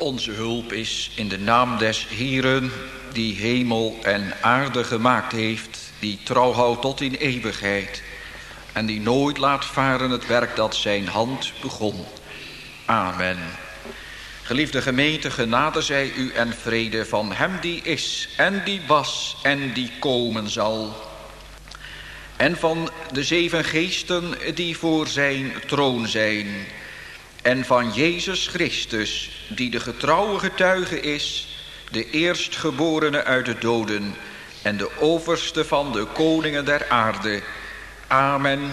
Onze hulp is in de naam des Heeren, die hemel en aarde gemaakt heeft, die trouw houdt tot in eeuwigheid en die nooit laat varen het werk dat zijn hand begon. Amen. Geliefde gemeente, genade zij u en vrede van hem die is en die was en die komen zal. En van de 7 geesten die voor zijn troon zijn. En van Jezus Christus, die de getrouwe getuige is, de eerstgeborene uit de doden en de overste van de koningen der aarde. Amen.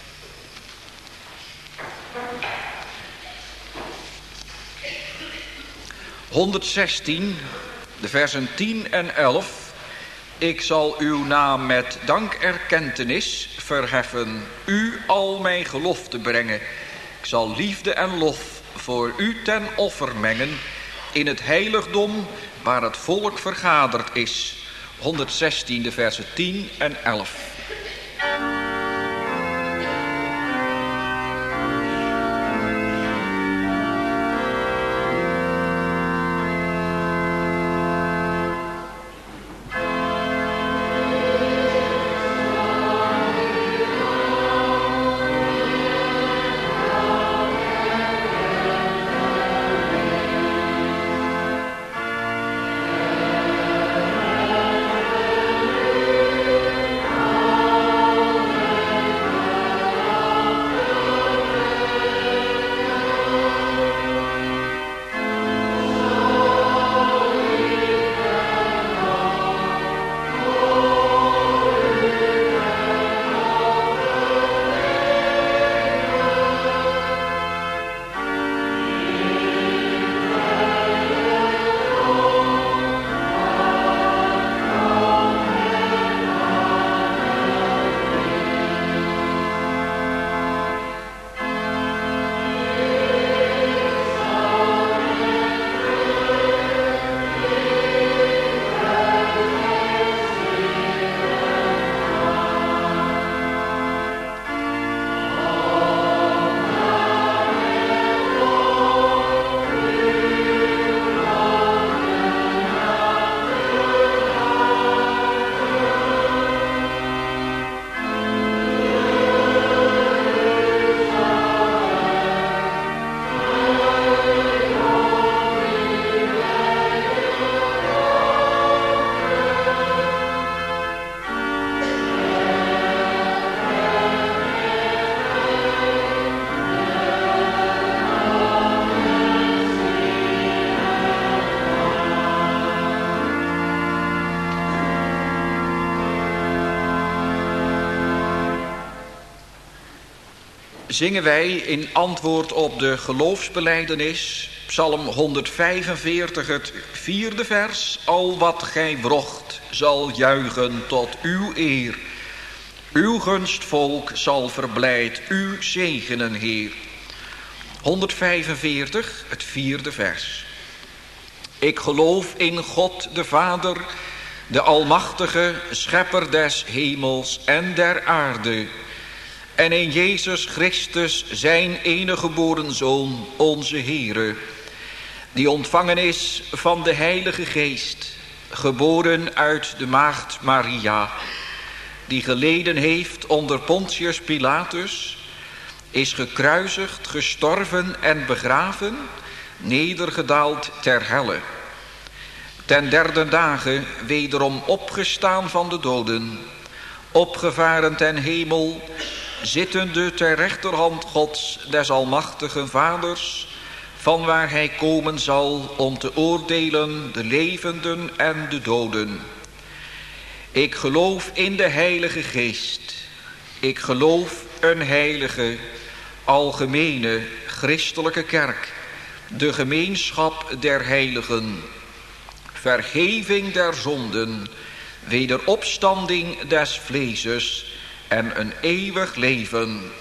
(116), de versen 10 en 11. Ik zal uw naam met dankerkentenis verheffen, u al mijn gelofte brengen. Ik zal liefde en lof voor u ten offer mengen, in het heiligdom waar het volk vergaderd is. 116, de versen 10 en 11. Zingen wij in antwoord op de geloofsbelijdenis, Psalm 145, het 4e vers. Al wat gij wrocht zal juichen tot uw eer. Uw gunstvolk zal verblijd u zegenen, Heer. 145, het 4e vers. Ik geloof in God de Vader, de Almachtige, Schepper des hemels en der aarde, en in Jezus Christus, zijn enige geboren Zoon, onze Heere, die ontvangen is van de Heilige Geest, geboren uit de maagd Maria, die geleden heeft onder Pontius Pilatus, is gekruisigd, gestorven en begraven, nedergedaald ter helle. Ten 3e dage wederom opgestaan van de doden, opgevaren ten hemel, zittende ter rechterhand Gods des almachtigen Vaders, vanwaar hij komen zal om te oordelen de levenden en de doden. Ik geloof in de Heilige Geest. Ik geloof een heilige, algemene, christelijke kerk, de gemeenschap der heiligen, vergeving der zonden, wederopstanding des vleeses en een eeuwig leven.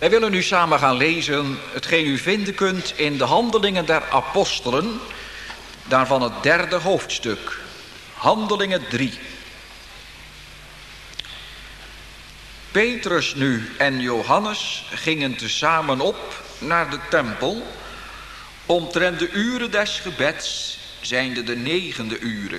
Wij willen nu samen gaan lezen hetgeen u vinden kunt in de Handelingen der Apostelen, daarvan het 3e hoofdstuk, Handelingen 3. Petrus nu en Johannes gingen tezamen op naar de tempel, omtrent de uren des gebeds, zijnde de 9e uren.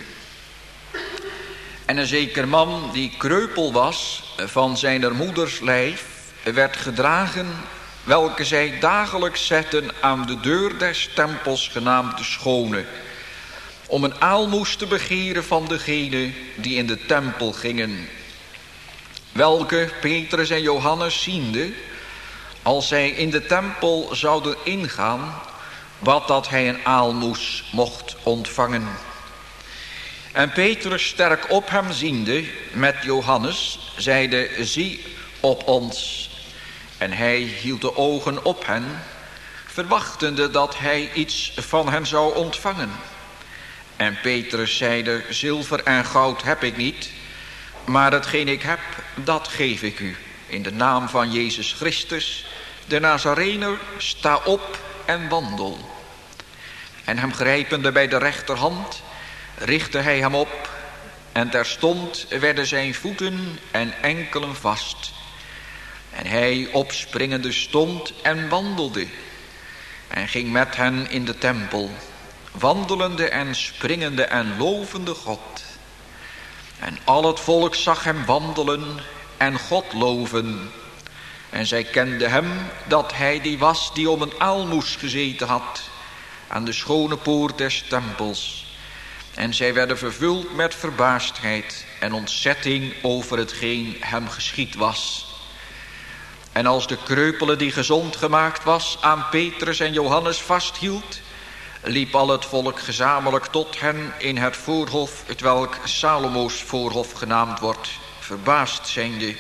En een zeker man die kreupel was van zijner moeders lijf, werd gedragen, welke zij dagelijks zetten aan de deur des tempels genaamd de Schone, om een aalmoes te begeren van degenen die in de tempel gingen. Welke Petrus en Johannes ziende, als zij in de tempel zouden ingaan, wat dat hij een aalmoes mocht ontvangen. En Petrus sterk op hem ziende met Johannes, zeide: zie op ons. En hij hield de ogen op hen, verwachtende dat hij iets van hen zou ontvangen. En Petrus zeide: zilver en goud heb ik niet, maar hetgeen ik heb, dat geef ik u. In de naam van Jezus Christus, de Nazarener, sta op en wandel. En hem grijpende bij de rechterhand, richtte hij hem op, en terstond werden zijn voeten en enkelen vast. En hij opspringende stond en wandelde, en ging met hen in de tempel, wandelende en springende en lovende God. En al het volk zag hem wandelen en God loven. En zij kenden hem dat hij die was die om een aalmoes gezeten had aan de schone poort des tempels. En zij werden vervuld met verbaasdheid en ontzetting over hetgeen hem geschied was. En als de kreupele die gezond gemaakt was aan Petrus en Johannes vasthield, liep al het volk gezamenlijk tot hen in het voorhof, hetwelk Salomo's voorhof genaamd wordt, verbaasd zijnde.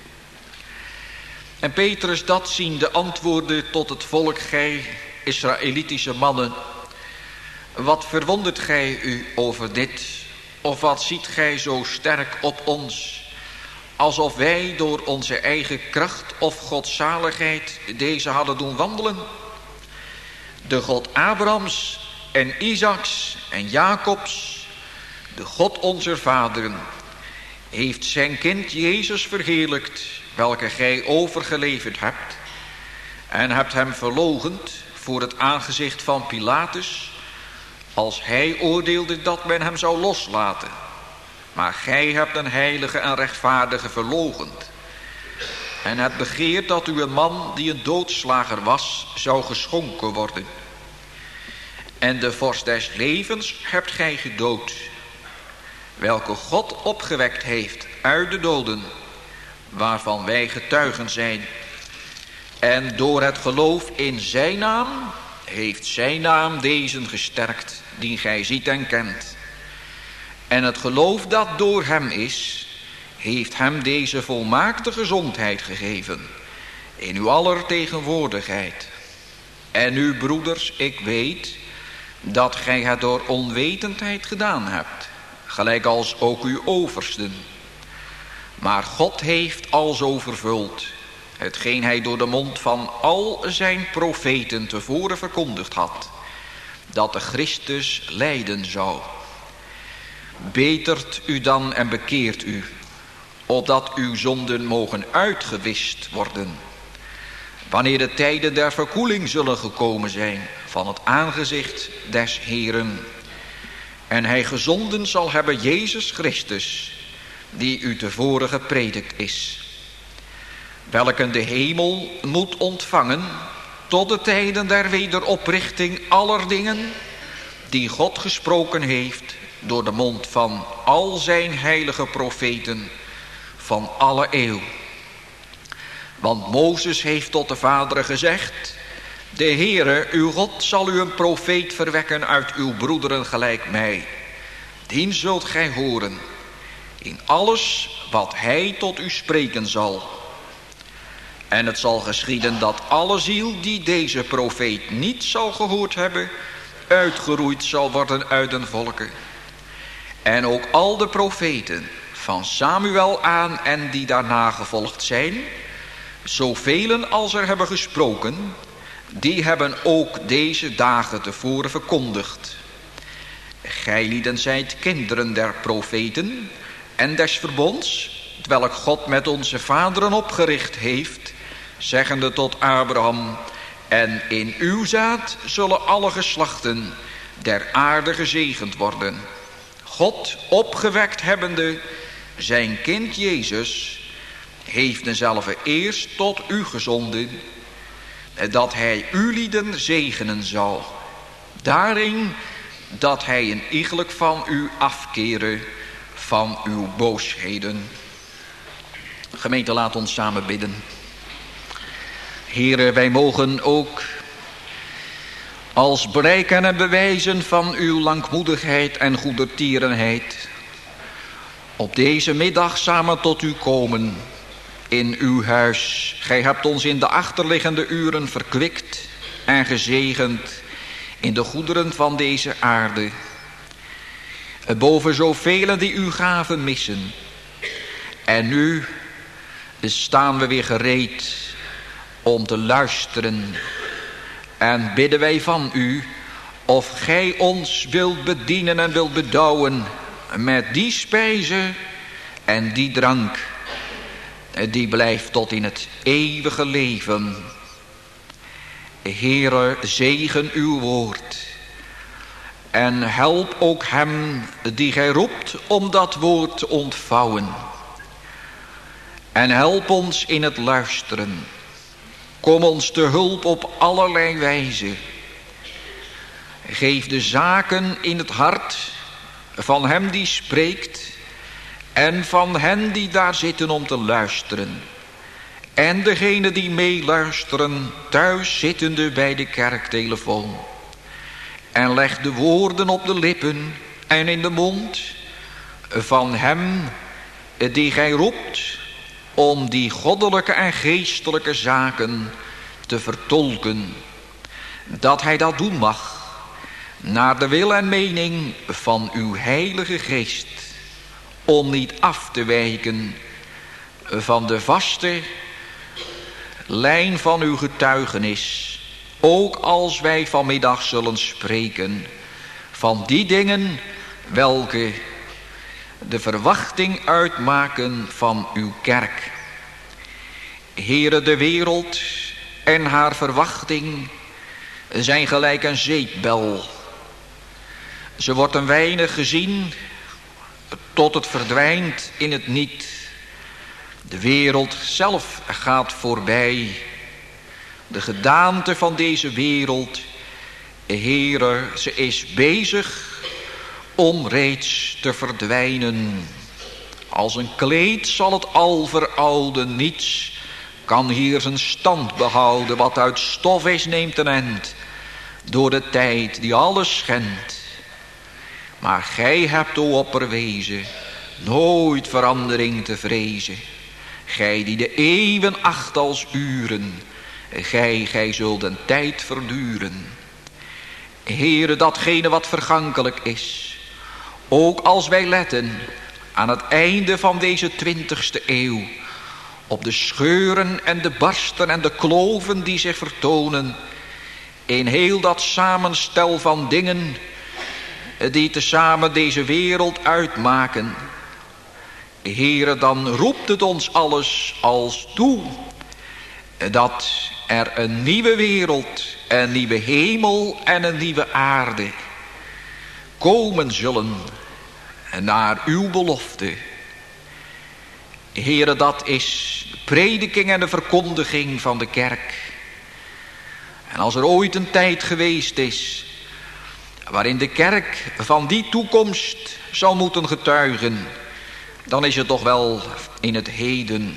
En Petrus dat ziende antwoordde tot het volk: gij Israëlitische mannen, wat verwondert gij u over dit? Of wat ziet gij zo sterk op ons, alsof wij door onze eigen kracht of godzaligheid deze hadden doen wandelen? De God Abrahams en Isaaks en Jacobs, de God onze vaderen, heeft zijn kind Jezus verheerlijkt, welke gij overgeleverd hebt, en hebt hem verloochend voor het aangezicht van Pilatus, als hij oordeelde dat men hem zou loslaten. Maar gij hebt een heilige en rechtvaardige verloochend, en hebt begeerd dat u een man die een doodslager was, zou geschonken worden. En de vorst des levens hebt gij gedood, welke God opgewekt heeft uit de doden, waarvan wij getuigen zijn. En door het geloof in zijn naam heeft zijn naam deze gesterkt, die gij ziet en kent. En het geloof dat door hem is, heeft hem deze volmaakte gezondheid gegeven, in uw aller tegenwoordigheid. En nu, broeders, ik weet dat gij het door onwetendheid gedaan hebt, gelijk als ook uw oversten. Maar God heeft alzo vervuld hetgeen hij door de mond van al zijn profeten tevoren verkondigd had, dat de Christus lijden zou. Betert u dan en bekeert u, opdat uw zonden mogen uitgewist worden, wanneer de tijden der verkoeling zullen gekomen zijn van het aangezicht des Heeren. En hij gezonden zal hebben Jezus Christus, die u tevoren gepredikt is, welke de hemel moet ontvangen tot de tijden der wederoprichting aller dingen, die God gesproken heeft door de mond van al zijn heilige profeten van alle eeuw. Want Mozes heeft tot de vaderen gezegd: de Heere, uw God, zal u een profeet verwekken uit uw broederen gelijk mij. Dien zult gij horen in alles wat hij tot u spreken zal. En het zal geschieden dat alle ziel die deze profeet niet zal gehoord hebben, uitgeroeid zal worden uit den volken. En ook al de profeten van Samuel aan en die daarna gevolgd zijn, Zovelen als er hebben gesproken, die hebben ook deze dagen tevoren verkondigd. Gijlieden zijt kinderen der profeten en des verbonds, welk God met onze vaderen opgericht heeft, zeggende tot Abraham: en in uw zaad zullen alle geslachten der aarde gezegend worden. God opgewekt hebbende zijn kind Jezus, heeft dezelfde eerst tot u gezonden, dat hij u lieden zegenen zal. Daarin dat hij een iegelijk van u afkeren van uw boosheden. Gemeente, laat ons samen bidden. Heere, wij mogen ook als blijken en bewijzen van uw langmoedigheid en goedertierenheid op deze middag samen tot u komen in uw huis. Gij hebt ons in de achterliggende uren verkwikt en gezegend in de goederen van deze aarde. Boven zoveel die uw gaven missen. En nu staan we weer gereed om te luisteren. En bidden wij van u of gij ons wilt bedienen en wilt bedouwen met die spijze en die drank, die blijft tot in het eeuwige leven. Heere, zegen uw woord en help ook hem die gij roept om dat woord te ontvouwen. En help ons in het luisteren. Kom ons te hulp op allerlei wijze. Geef de zaken in het hart van hem die spreekt en van hen die daar zitten om te luisteren. En degene die meeluisteren thuis zittende bij de kerktelefoon. En leg de woorden op de lippen en in de mond van hem die gij roept om die goddelijke en geestelijke zaken te vertolken. Dat hij dat doen mag naar de wil en mening van uw heilige geest. Om niet af te wijken van de vaste lijn van uw getuigenis. Ook als wij vanmiddag zullen spreken van die dingen welke de verwachting uitmaken van uw kerk. Heere, de wereld en haar verwachting zijn gelijk een zeepbel. Ze wordt een weinig gezien tot het verdwijnt in het niet. De wereld zelf gaat voorbij. De gedaante van deze wereld, Heere, ze is bezig om reeds te verdwijnen. Als een kleed zal het al verouden. Niets kan hier zijn stand behouden. Wat uit stof is, neemt een end door de tijd die alles schendt. Maar gij hebt, o opperwezen, nooit verandering te vrezen. Gij die de eeuwen acht als uren, gij zult een tijd verduren. Heere, datgene wat vergankelijk is, ook als wij letten aan het einde van deze 20e eeuw, op de scheuren en de barsten en de kloven die zich vertonen in heel dat samenstel van dingen die tezamen deze wereld uitmaken. Heere, dan roept het ons alles als toe dat er een nieuwe wereld, een nieuwe hemel en een nieuwe aarde komen zullen naar uw belofte. Heere, dat is de prediking en de verkondiging van de kerk. En als er ooit een tijd geweest is waarin de kerk van die toekomst zou moeten getuigen, dan is het toch wel in het heden.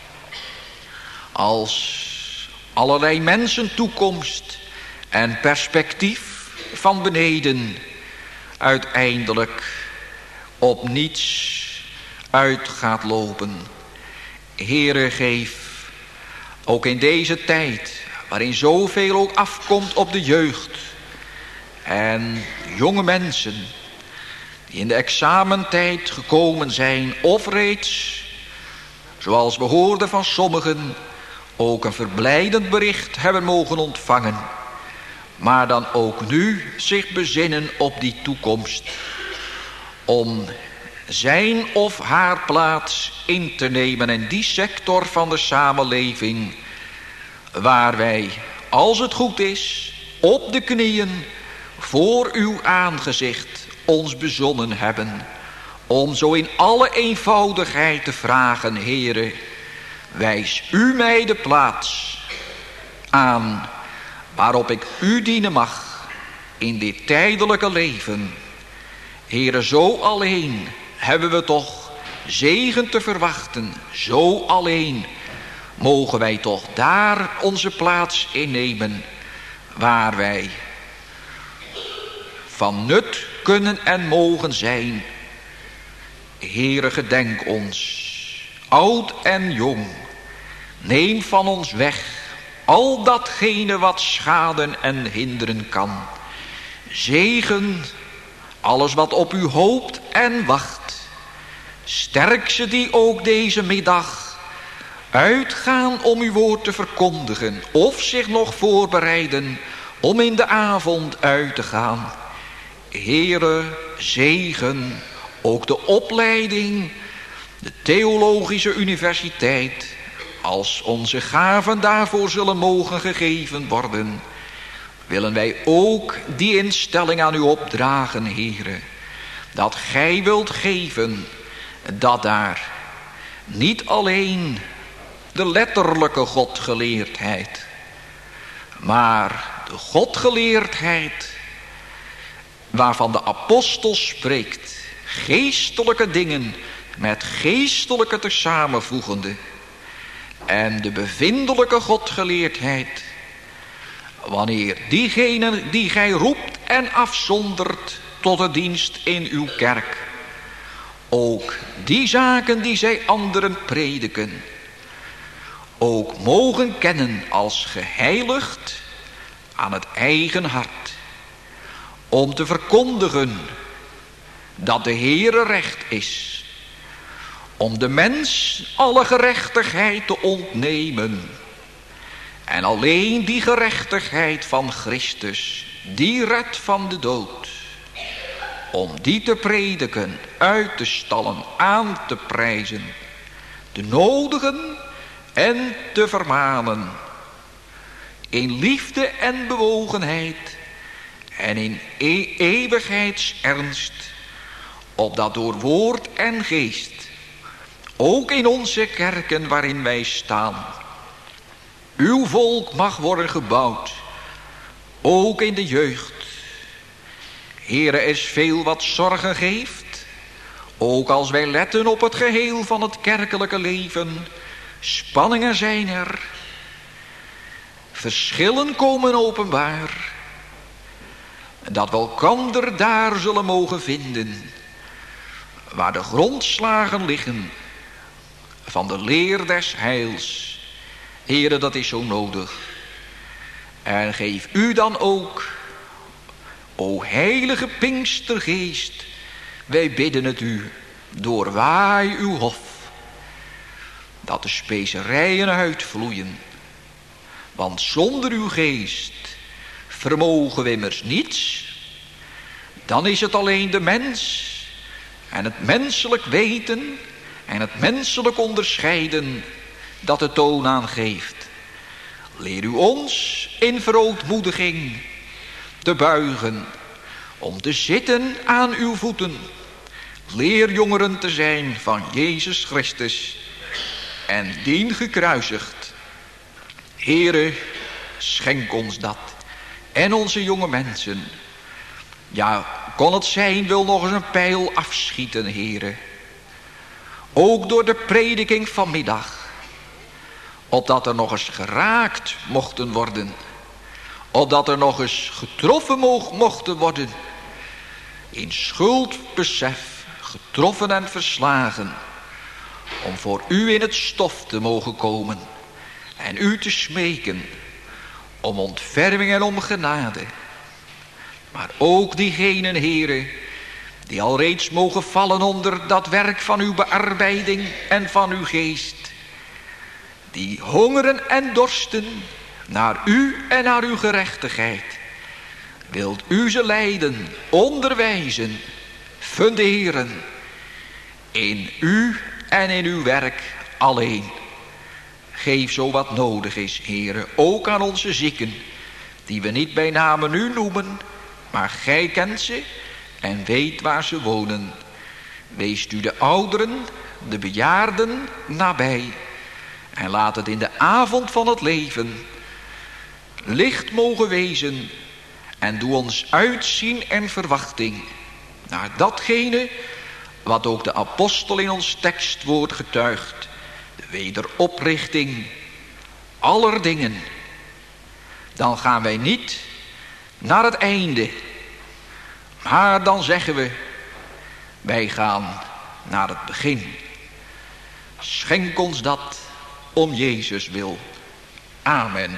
Als allerlei mensen toekomst en perspectief van beneden uiteindelijk op niets uit gaat lopen. Heere, geef ook in deze tijd, waarin zoveel ook afkomt op de jeugd en jonge mensen die in de examentijd gekomen zijn, of reeds, zoals we hoorden van sommigen, ook een verblijdend bericht hebben mogen ontvangen, maar dan ook nu zich bezinnen op die toekomst, om zijn of haar plaats in te nemen in die sector van de samenleving, waar wij, als het goed is, op de knieën voor uw aangezicht ons bezonnen hebben, om zo in alle eenvoudigheid te vragen: Heere, wijs u mij de plaats aan waarop ik u dienen mag in dit tijdelijke leven. Heere, zo alleen hebben we toch zegen te verwachten. Zo alleen mogen wij toch daar onze plaats innemen, waar wij van nut kunnen en mogen zijn. Heere, gedenk ons, oud en jong. Neem van ons weg al datgene wat schaden en hinderen kan. Zegen alles wat op u hoopt en wacht. Sterk ze die ook deze middag uitgaan om uw woord te verkondigen, of zich nog voorbereiden om in de avond uit te gaan. Heere, zegen ook de opleiding, de theologische universiteit, als onze gaven daarvoor zullen mogen gegeven worden. Willen wij ook die instelling aan u opdragen, Heere, dat gij wilt geven, dat daar niet alleen de letterlijke godgeleerdheid, maar de godgeleerdheid waarvan de apostel spreekt, geestelijke dingen met geestelijke te samenvoegende, en de bevindelijke godgeleerdheid, wanneer diegene die gij roept en afzondert tot de dienst in uw kerk, ook die zaken die zij anderen prediken, ook mogen kennen als geheiligd aan het eigen hart, om te verkondigen dat de Heere recht is, om de mens alle gerechtigheid te ontnemen, en alleen die gerechtigheid van Christus, die redt van de dood, om die te prediken, uit te stallen, aan te prijzen, te nodigen en te vermanen, in liefde en bewogenheid en in eeuwigheidsernst, opdat door woord en geest, ook in onze kerken waarin wij staan, uw volk mag worden gebouwd, ook in de jeugd. Heere, er is veel wat zorgen geeft, ook als wij letten op het geheel van het kerkelijke leven. Spanningen zijn er, verschillen komen openbaar, dat we elkander daar zullen mogen vinden, waar de grondslagen liggen van de leer des heils. Heere, dat is zo nodig. En geef u dan ook, o heilige Pinkstergeest, wij bidden het u, doorwaai uw hof, dat de specerijen uitvloeien. Want zonder uw geest vermogen we immers niets. Dan is het alleen de mens en het menselijk weten en het menselijk onderscheiden dat de toon aangeeft. Leer u ons in verootmoediging te buigen, om te zitten aan uw voeten. Leer jongeren te zijn van Jezus Christus en dien gekruisigd. Heere, schenk ons dat en onze jonge mensen. Ja, kon het zijn, wil nog eens een pijl afschieten, Heere. Ook door de prediking vanmiddag, opdat er nog eens geraakt mochten worden, opdat er nog eens getroffen mochten worden, in schuldbesef, getroffen en verslagen, om voor u in het stof te mogen komen en u te smeken om ontferming en om genade. Maar ook diegenen, Heere, die al reeds mogen vallen onder dat werk van uw bearbeiding en van uw geest, die hongeren en dorsten naar u en naar uw gerechtigheid. Wilt u ze leiden, onderwijzen, funderen in u en in uw werk alleen. Geef zo wat nodig is, Heere, ook aan onze zieken, die we niet bij namen u noemen, maar gij kent ze en weet waar ze wonen. Weest u de ouderen, de bejaarden nabij, en laat het in de avond van het leven licht mogen wezen, en doe ons uitzien en verwachting naar datgene wat ook de apostel in ons tekstwoord getuigt, de wederoprichting aller dingen. Dan gaan wij niet naar het einde, maar dan zeggen we, wij gaan naar het begin. Schenk ons dat om Jezus wil. Amen.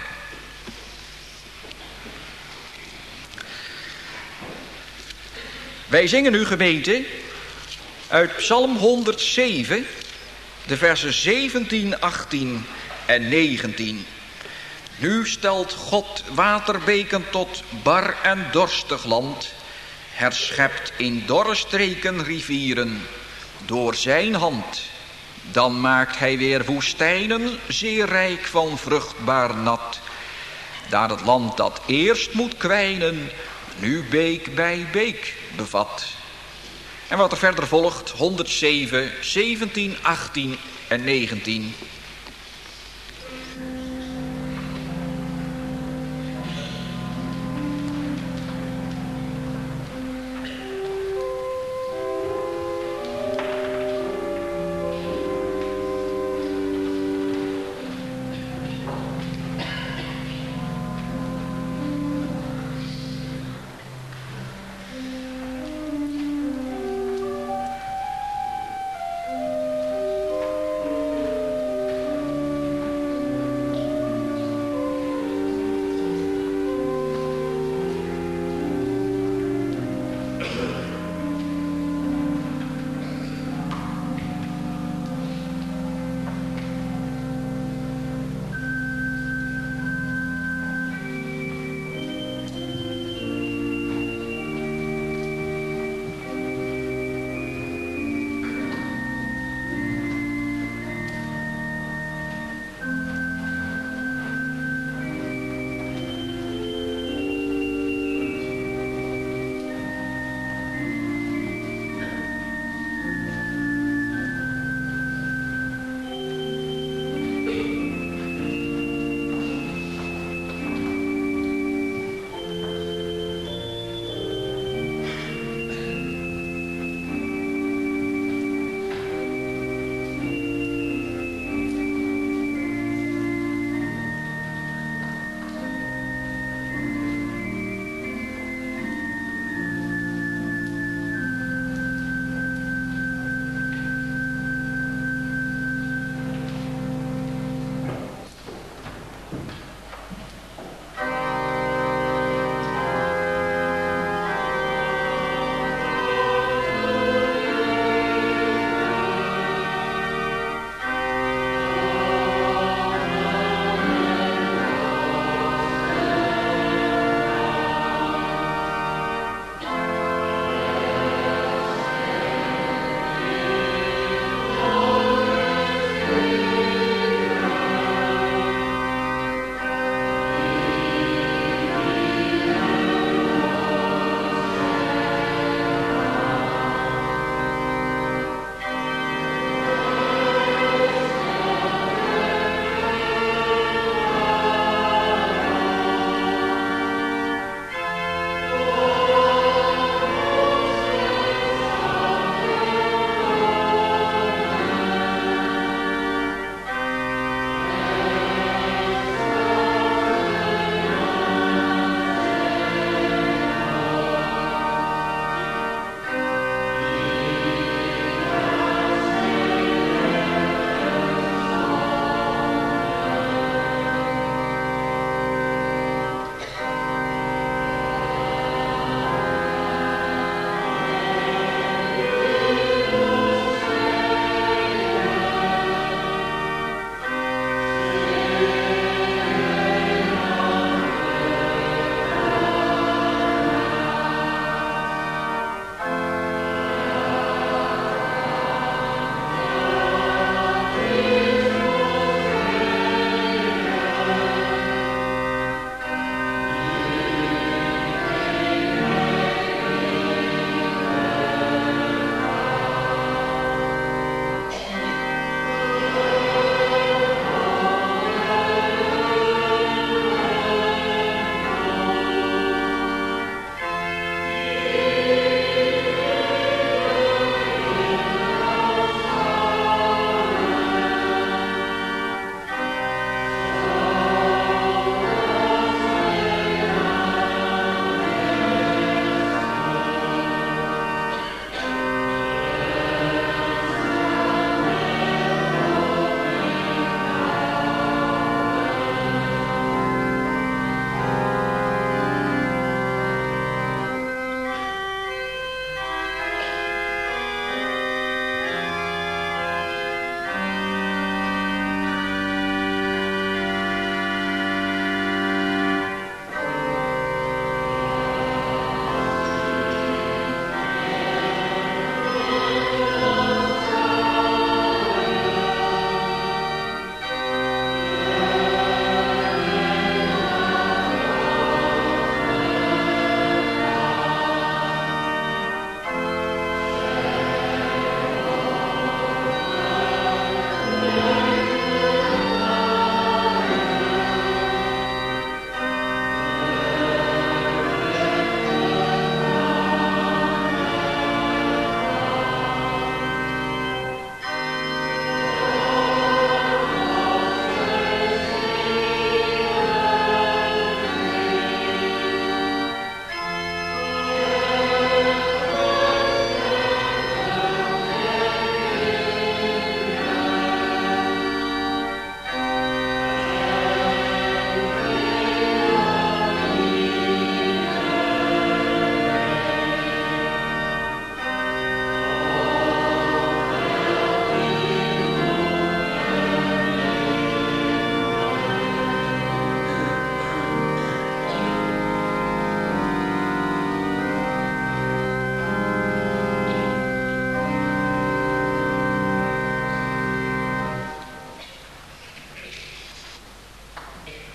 Wij zingen nu, gemeente, uit Psalm 107, de versen 17, 18 en 19. Nu stelt God waterbeken tot bar en dorstig land, herschept in dorre streken rivieren door zijn hand. Dan maakt hij weer woestijnen zeer rijk van vruchtbaar nat. Daar het land dat eerst moet kwijnen, nu beek bij beek bevat. En wat er verder volgt, 107, 17, 18 en 19.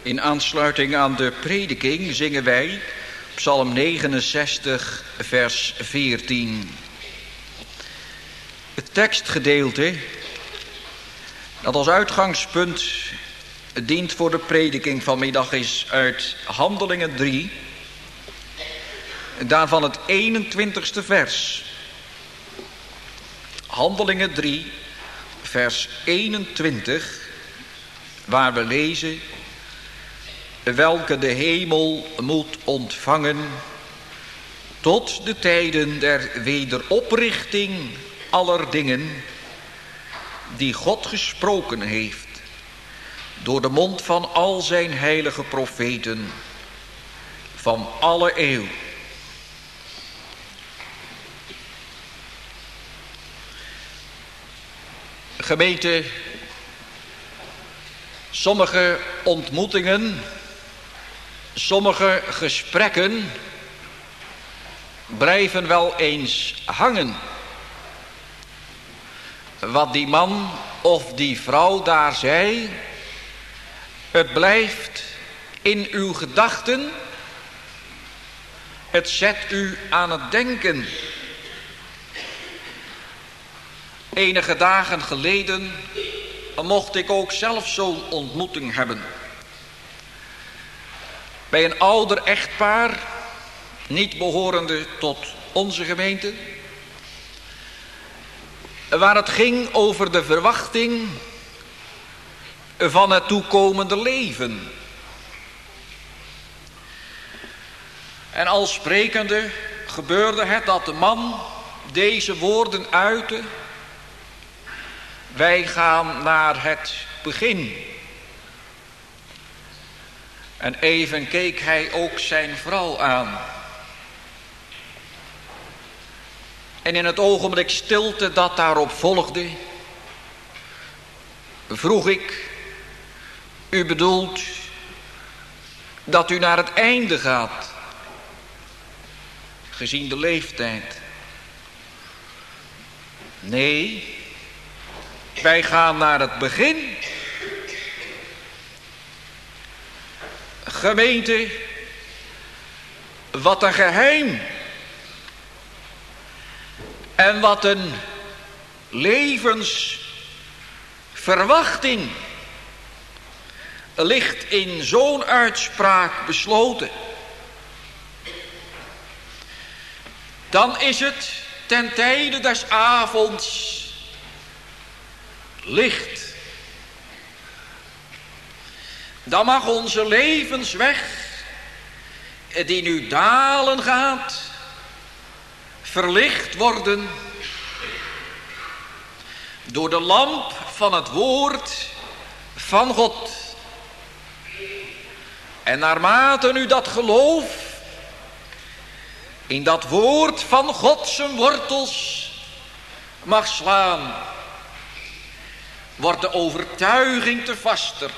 In aansluiting aan de prediking zingen wij Psalm 69, vers 14. Het tekstgedeelte dat als uitgangspunt dient voor de prediking vanmiddag is uit Handelingen 3, daarvan het 21ste vers. Handelingen 3, vers 21, waar we lezen: welke de hemel moet ontvangen tot de tijden der wederoprichting aller dingen, die God gesproken heeft door de mond van al zijn heilige profeten van alle eeuw. Gemeente, sommige ontmoetingen, sommige gesprekken blijven wel eens hangen. Wat die man of die vrouw daar zei, het blijft in uw gedachten. Het zet u aan het denken. Enige dagen geleden mocht ik ook zelf zo'n ontmoeting hebben. Bij een ouder echtpaar, niet behorende tot onze gemeente, waar het ging over de verwachting van het toekomende leven. En al sprekende gebeurde het dat de man deze woorden uitte: wij gaan naar het begin. En even keek hij ook zijn vrouw aan. En in het ogenblik stilte dat daarop volgde, vroeg ik: u bedoelt dat u naar het einde gaat, gezien de leeftijd? Nee, wij gaan naar het begin. Gemeente, wat een geheim en wat een levensverwachting ligt in zo'n uitspraak besloten. Dan is het ten tijde des avonds licht. Dan mag onze levensweg, die nu dalen gaat, verlicht worden door de lamp van het woord van God. En naarmate u dat geloof in dat woord van God zijn wortels mag slaan, wordt de overtuiging te vaster,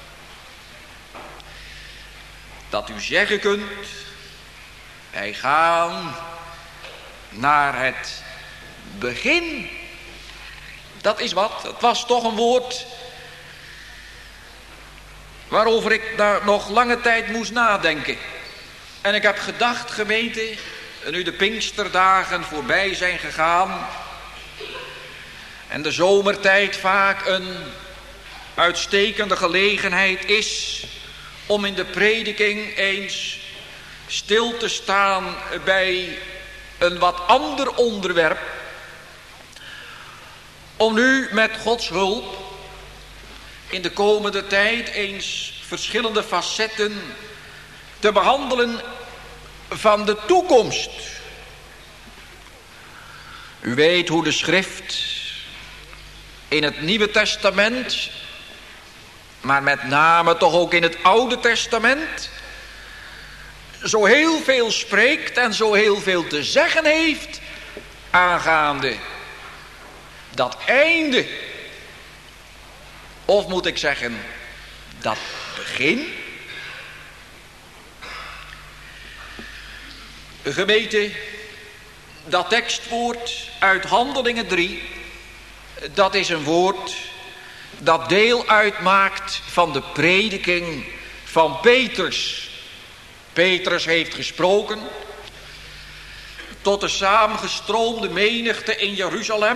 dat u zeggen kunt: wij gaan naar het begin. Dat is wat. Het was toch een woord waarover ik daar nog lange tijd moest nadenken. En ik heb gedacht, gemeente, nu de Pinksterdagen voorbij zijn gegaan en de zomertijd vaak een uitstekende gelegenheid is om in de prediking eens stil te staan bij een wat ander onderwerp, om nu met Gods hulp in de komende tijd eens verschillende facetten te behandelen van de toekomst. U weet hoe de schrift in het Nieuwe Testament, maar met name toch ook in het Oude Testament, zo heel veel spreekt en zo heel veel te zeggen heeft aangaande dat einde, of moet ik zeggen dat begin. Gemeente, dat tekstwoord uit Handelingen 3, dat is een woord dat deel uitmaakt van de prediking van Petrus. Petrus heeft gesproken tot de samengestroomde menigte in Jeruzalem,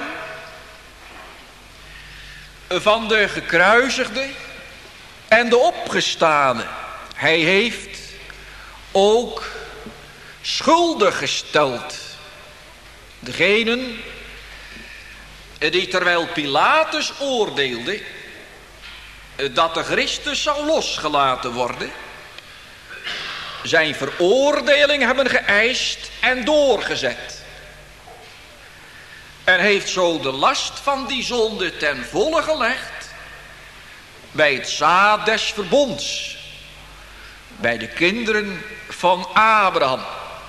van de gekruisigde en de opgestane. Hij heeft ook schuldig gesteld degenen die terwijl Pilatus oordeelde dat de Christus zou losgelaten worden, zijn veroordeling hebben geëist en doorgezet. En heeft zo de last van die zonde ten volle gelegd bij het zaad des verbonds, bij de kinderen van Abraham,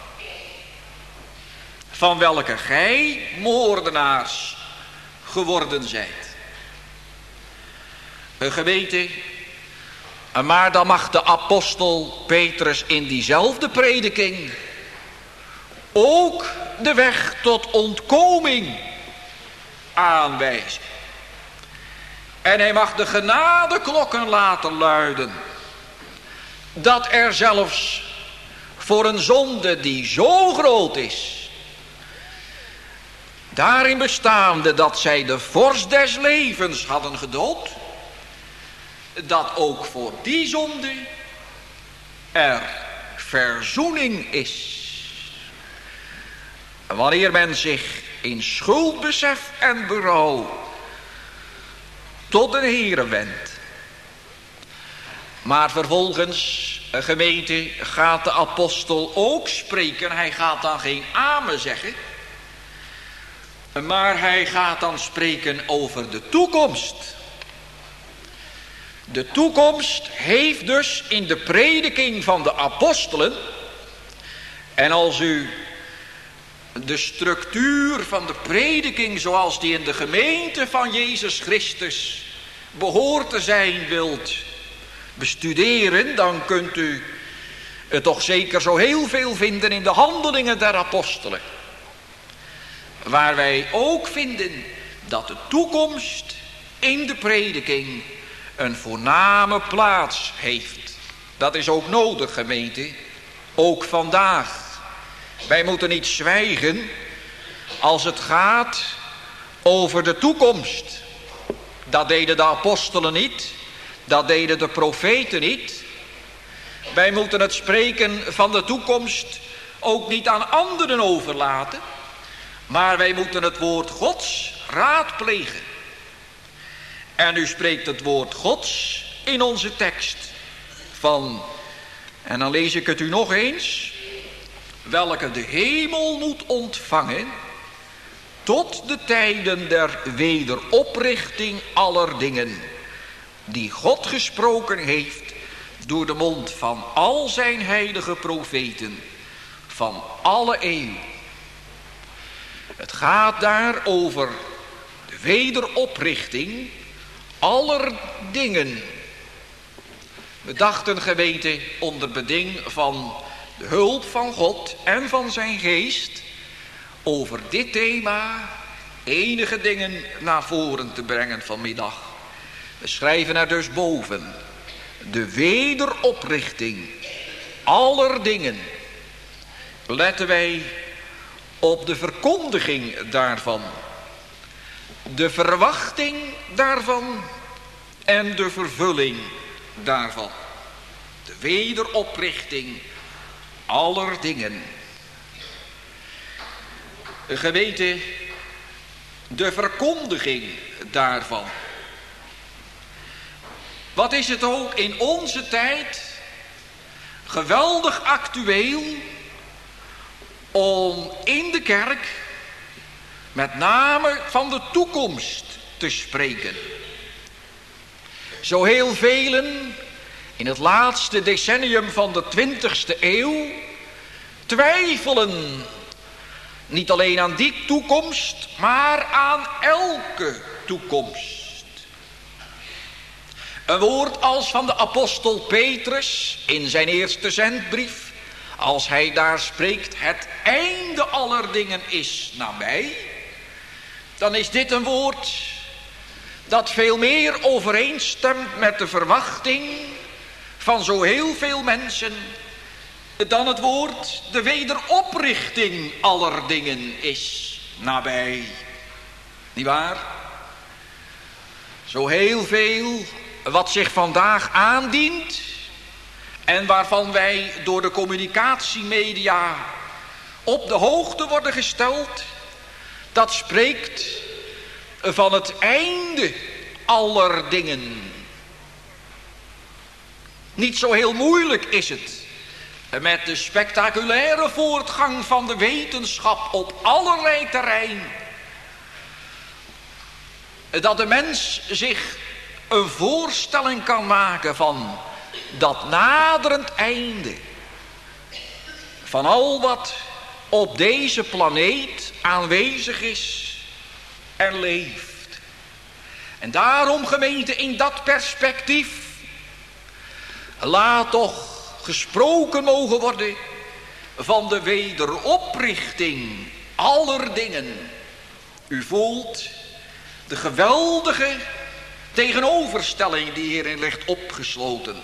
van welke gij moordenaars geworden zijt. Geweten, maar dan mag de apostel Petrus in diezelfde prediking ook de weg tot ontkoming aanwijzen. En hij mag de genadeklokken laten luiden, dat er zelfs voor een zonde die zo groot is, daarin bestaande dat zij de vorst des levens hadden gedood, dat ook voor die zonde er verzoening is. Wanneer men zich in schuldbesef en berouw tot de Heere wendt. Maar vervolgens, gemeente, gaat de apostel ook spreken. Hij gaat dan geen amen zeggen, maar hij gaat dan spreken over de toekomst. De toekomst heeft dus in de prediking van de apostelen, en als u de structuur van de prediking zoals die in de gemeente van Jezus Christus behoort te zijn wilt bestuderen, dan kunt u het toch zeker zo heel veel vinden in de handelingen der apostelen, waar wij ook vinden dat de toekomst in de prediking een voorname plaats heeft. Dat is ook nodig, gemeente, ook vandaag. Wij moeten niet zwijgen als het gaat over de toekomst. Dat deden de apostelen niet, dat deden de profeten niet. Wij moeten het spreken van de toekomst ook niet aan anderen overlaten, maar wij moeten het woord Gods raadplegen. En u spreekt het woord Gods in onze tekst van, en dan lees ik het u nog eens, welke de hemel moet ontvangen tot de tijden der wederoprichting aller dingen, die God gesproken heeft door de mond van al zijn heilige profeten van alle eeuw. Het gaat daar over de wederoprichting aller dingen. We dachten, gemeente, onder beding van de hulp van God en van zijn geest, over dit thema enige dingen naar voren te brengen vanmiddag. We schrijven er dus boven: de wederoprichting aller dingen. Letten wij op de verkondiging daarvan, de verwachting daarvan en de vervulling daarvan. De wederoprichting aller dingen. Geweten, de verkondiging daarvan. Wat is het ook in onze tijd geweldig actueel om in de kerk met name van de toekomst te spreken. Zo heel velen in het laatste decennium van de 20e eeuw twijfelen niet alleen aan die toekomst, maar aan elke toekomst. Een woord als van de apostel Petrus in zijn eerste zendbrief, als hij daar spreekt: het einde aller dingen is nabij. Dan is dit een woord dat veel meer overeenstemt met de verwachting van zo heel veel mensen dan het woord de wederoprichting aller dingen is nabij. Niet waar? Zo heel veel wat zich vandaag aandient en waarvan wij door de communicatiemedia op de hoogte worden gesteld, dat spreekt van het einde aller dingen. Niet zo heel moeilijk is het met de spectaculaire voortgang van de wetenschap op allerlei terrein, dat de mens zich een voorstelling kan maken van dat naderend einde van al wat op deze planeet aanwezig is en leeft. En daarom, gemeente, in dat perspectief laat toch gesproken mogen worden van de wederoprichting aller dingen. U voelt de geweldige tegenoverstelling die hierin ligt opgesloten.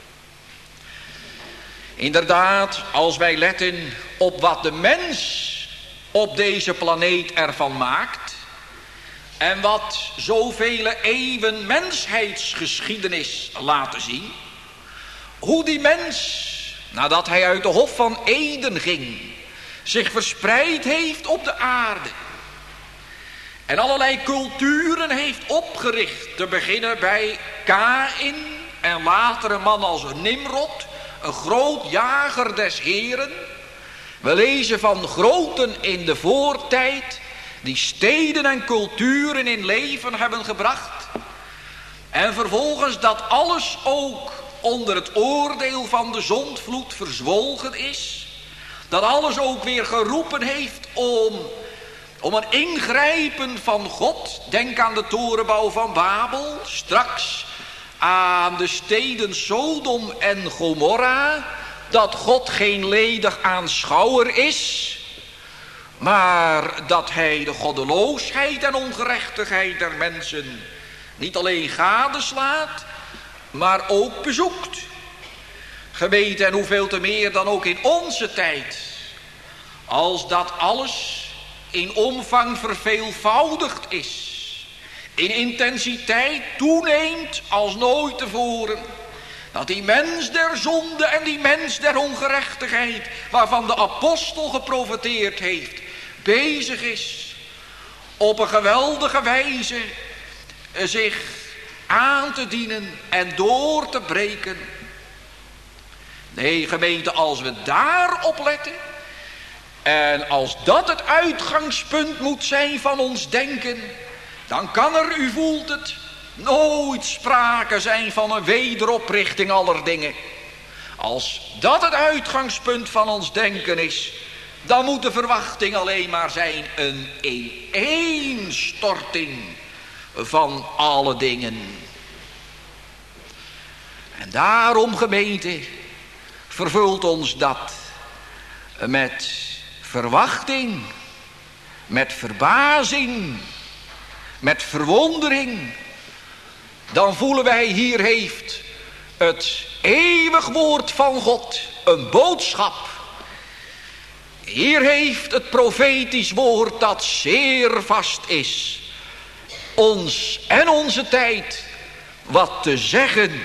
Inderdaad, als wij letten op wat de mens op deze planeet ervan maakt en wat zoveel eeuwen mensheidsgeschiedenis laten zien, hoe die mens, nadat hij uit de Hof van Eden ging, zich verspreid heeft op de aarde en allerlei culturen heeft opgericht, te beginnen bij Kaïn en later een man als Nimrod, een groot jager des Heren. We lezen van groten in de voortijd die steden en culturen in leven hebben gebracht. En vervolgens dat alles ook onder het oordeel van de zondvloed verzwolgen is. Dat alles ook weer geroepen heeft om een ingrijpen van God. Denk aan de torenbouw van Babel. Straks aan de steden Sodom en Gomorra. Dat God geen ledig aanschouwer is, maar dat hij de goddeloosheid en ongerechtigheid der mensen niet alleen gadeslaat, maar ook bezoekt. Gemeente, en hoeveel te meer dan ook in onze tijd, als dat alles in omvang verveelvoudigd is, in intensiteit toeneemt als nooit tevoren. Dat die mens der zonde en die mens der ongerechtigheid, waarvan de apostel geprofeteerd heeft, bezig is op een geweldige wijze zich aan te dienen en door te breken. Nee, gemeente, als we daarop letten en als dat het uitgangspunt moet zijn van ons denken, dan kan er, u voelt het, nooit sprake zijn van een wederoprichting aller dingen. Als dat het uitgangspunt van ons denken is, dan moet de verwachting alleen maar zijn een ineenstorting van alle dingen. En daarom, gemeente, vervult ons dat met verwachting, met verbazing, met verwondering. Dan voelen wij, hier heeft het eeuwig woord van God een boodschap. Hier heeft het profetisch woord dat zeer vast is, ons en onze tijd wat te zeggen.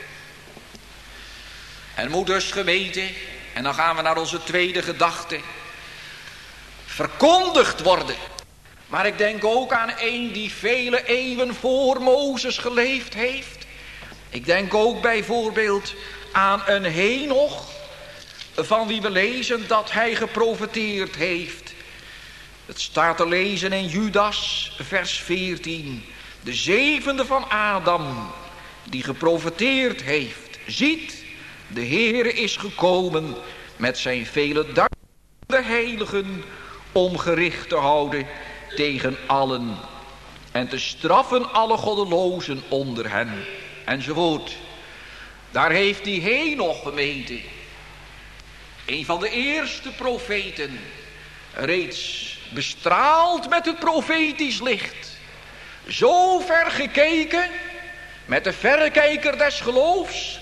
En moet dus, gemeente, en dan gaan we naar onze tweede gedachte, verkondigd worden. Maar ik denk ook aan een die vele eeuwen voor Mozes geleefd heeft. Ik denk ook bijvoorbeeld aan een Henoch, van wie we lezen dat hij geprofeteerd heeft. Het staat te lezen in Judas, vers 14. De zevende van Adam, die geprofeteerd heeft. Ziet, de Heere is gekomen met zijn vele duizenden heiligen om gericht te houden tegen allen en te straffen alle goddelozen onder hen, enzovoort. Daar heeft die Henoch, gemeente, een van de eerste profeten, reeds bestraald met het profetisch licht, zo ver gekeken met de verrekijker des geloofs,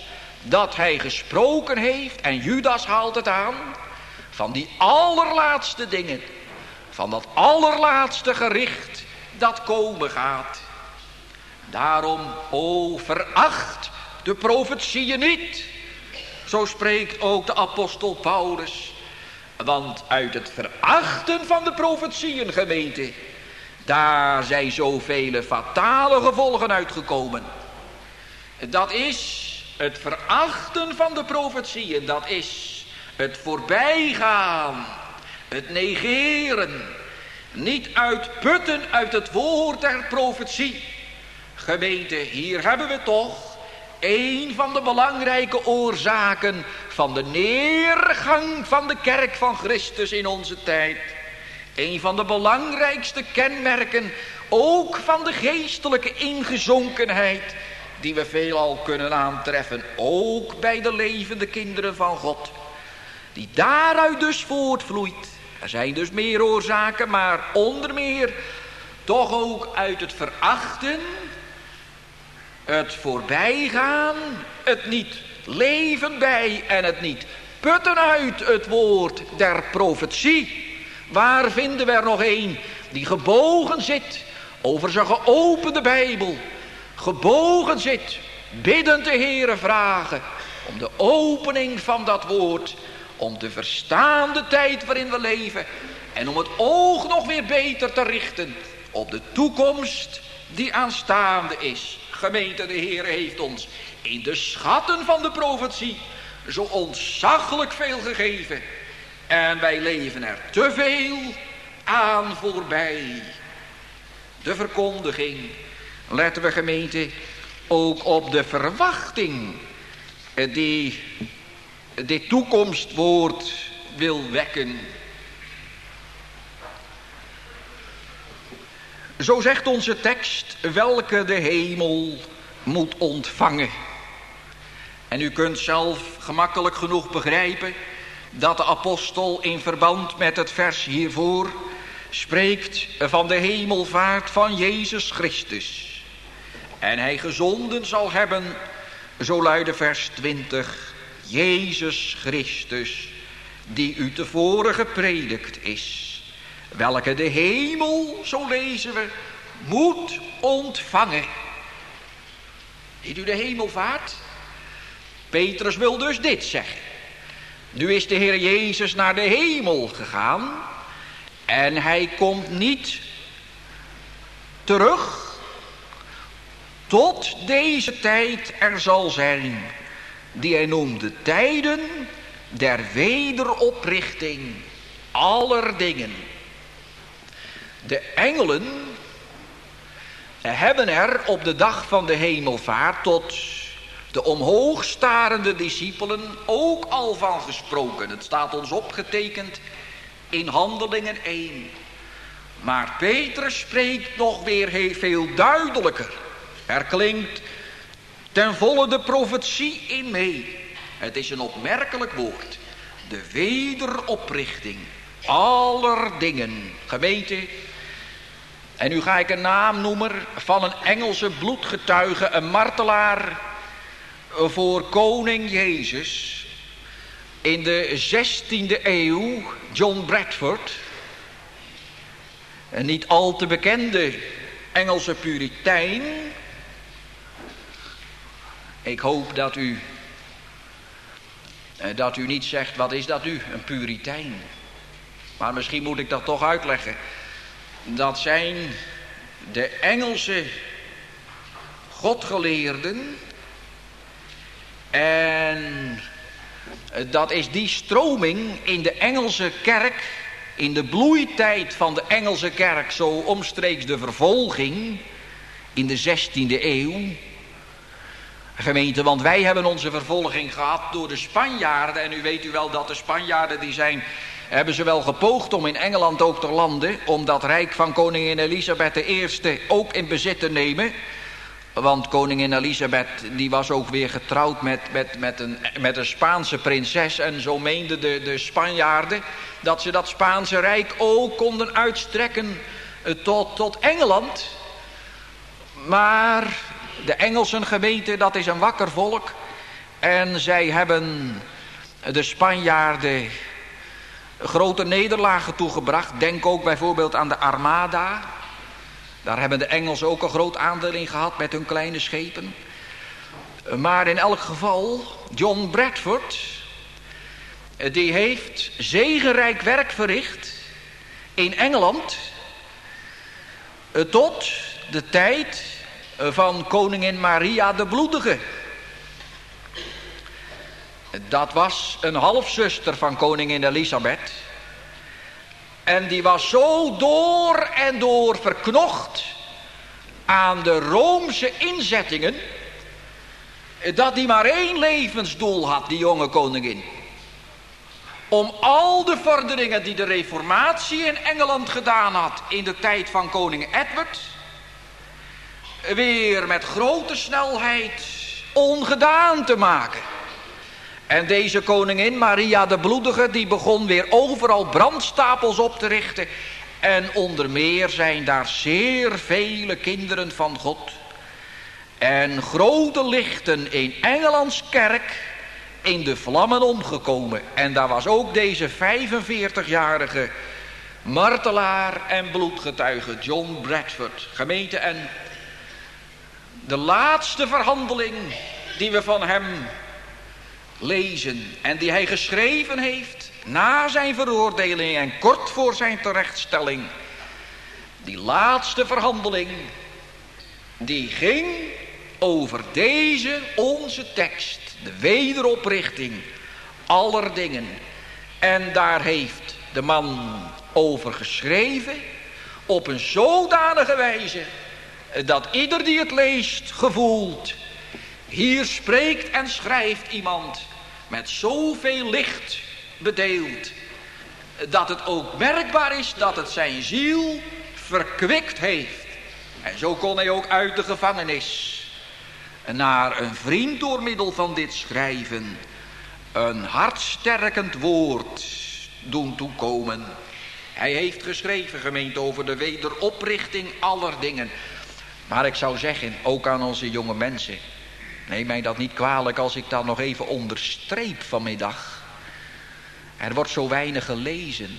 dat hij gesproken heeft, en Judas haalt het aan, van die allerlaatste dingen, van dat allerlaatste gericht dat komen gaat. Daarom, o, veracht de profetieën niet. Zo spreekt ook de apostel Paulus. Want uit het verachten van de profetieën, gemeente, daar zijn zoveel fatale gevolgen uitgekomen. Dat is het verachten van de profetieën, dat is het voorbijgaan, het negeren, niet uitputten uit het woord der profetie. Gemeente, hier hebben we toch een van de belangrijke oorzaken van de neergang van de kerk van Christus in onze tijd. Een van de belangrijkste kenmerken, ook van de geestelijke ingezonkenheid, die we veelal kunnen aantreffen, ook bij de levende kinderen van God. Die daaruit dus voortvloeit. Er zijn dus meer oorzaken, maar onder meer toch ook uit het verachten, het voorbijgaan, het niet leven bij en het niet putten uit het woord der profetie. Waar vinden we er nog een die gebogen zit over zijn geopende Bijbel, gebogen zit, biddend de Heere vragen om de opening van dat woord, om te verstaan de tijd waarin we leven en om het oog nog weer beter te richten op de toekomst die aanstaande is. Gemeente, de Heer heeft ons in de schatten van de profetie zo ontzaglijk veel gegeven. En wij leven er te veel aan voorbij. De verkondiging, letten we gemeente, ook op de verwachting die dit toekomstwoord wil wekken. Zo zegt onze tekst, welke de hemel moet ontvangen. En u kunt zelf gemakkelijk genoeg begrijpen dat de apostel in verband met het vers hiervoor spreekt van de hemelvaart van Jezus Christus. En hij gezonden zal hebben, zo luidde vers 20, Jezus Christus, die u tevoren gepredikt is. Welke de hemel, zo lezen we, moet ontvangen. Ziet u de hemelvaart? Petrus wil dus dit zeggen. Nu is de Heer Jezus naar de hemel gegaan en hij komt niet terug tot deze tijd er zal zijn, die hij noemde tijden der wederoprichting aller dingen. De engelen hebben er op de dag van de hemelvaart tot de omhoogstarende discipelen ook al van gesproken. Het staat ons opgetekend in Handelingen 1. Maar Petrus spreekt nog weer heel veel duidelijker. Er klinkt ten volle de profetie in mee. Het is een opmerkelijk woord. De wederoprichting aller dingen. Gemeente, en nu ga ik een naam noemen van een Engelse bloedgetuige, een martelaar voor koning Jezus in de 16e eeuw, John Bradford. Een niet al te bekende Engelse puritein. Ik hoop dat u niet zegt, wat is dat nu, een puritein? Maar misschien moet ik dat toch uitleggen. Dat zijn de Engelse godgeleerden. En dat is die stroming in de Engelse kerk, in de bloeitijd van de Engelse kerk, zo omstreeks de vervolging in de 16e eeuw. Gemeente, want wij hebben onze vervolging gehad door de Spanjaarden. En u weet wel dat de Spanjaarden hebben ze wel gepoogd om in Engeland ook te landen, om dat rijk van koningin Elisabeth I ook in bezit te nemen. Want koningin Elisabeth die was ook weer getrouwd met een Spaanse prinses. En zo meenden de Spanjaarden dat ze dat Spaanse rijk ook konden uitstrekken tot Engeland. Maar de Engelsen, gemeente, dat is een wakker volk. En zij hebben de Spanjaarden grote nederlagen toegebracht. Denk ook bijvoorbeeld aan de Armada. Daar hebben de Engelsen ook een groot aandeel in gehad met hun kleine schepen. Maar in elk geval, John Bradford, die heeft zegenrijk werk verricht in Engeland tot de tijd van koningin Maria de Bloedige. Dat was een halfzuster van koningin Elisabeth. En die was zo door en door verknocht aan de Roomse inzettingen, dat die maar één levensdoel had, die jonge koningin. Om al de vorderingen die de reformatie in Engeland gedaan had in de tijd van koning Edward, weer met grote snelheid ongedaan te maken. En deze koningin, Maria de Bloedige, die begon weer overal brandstapels op te richten. En onder meer zijn daar zeer vele kinderen van God en grote lichten in Engelands kerk in de vlammen omgekomen. En daar was ook deze 45-jarige martelaar en bloedgetuige John Bradford. Gemeente, en de laatste verhandeling die we van hem lezen en die hij geschreven heeft na zijn veroordeling en kort voor zijn terechtstelling, die laatste verhandeling, die ging over deze onze tekst, de wederoprichting aller dingen. En daar heeft de man over geschreven op een zodanige wijze dat ieder die het leest gevoelt, hier spreekt en schrijft iemand met zoveel licht bedeeld, dat het ook merkbaar is dat het zijn ziel verkwikt heeft. En zo kon hij ook uit de gevangenis naar een vriend door middel van dit schrijven een hartsterkend woord doen toekomen. Hij heeft geschreven, gemeente, over de wederoprichting aller dingen. Maar ik zou zeggen, ook aan onze jonge mensen, neem mij dat niet kwalijk als ik dat nog even onderstreep vanmiddag. Er wordt zo weinig gelezen.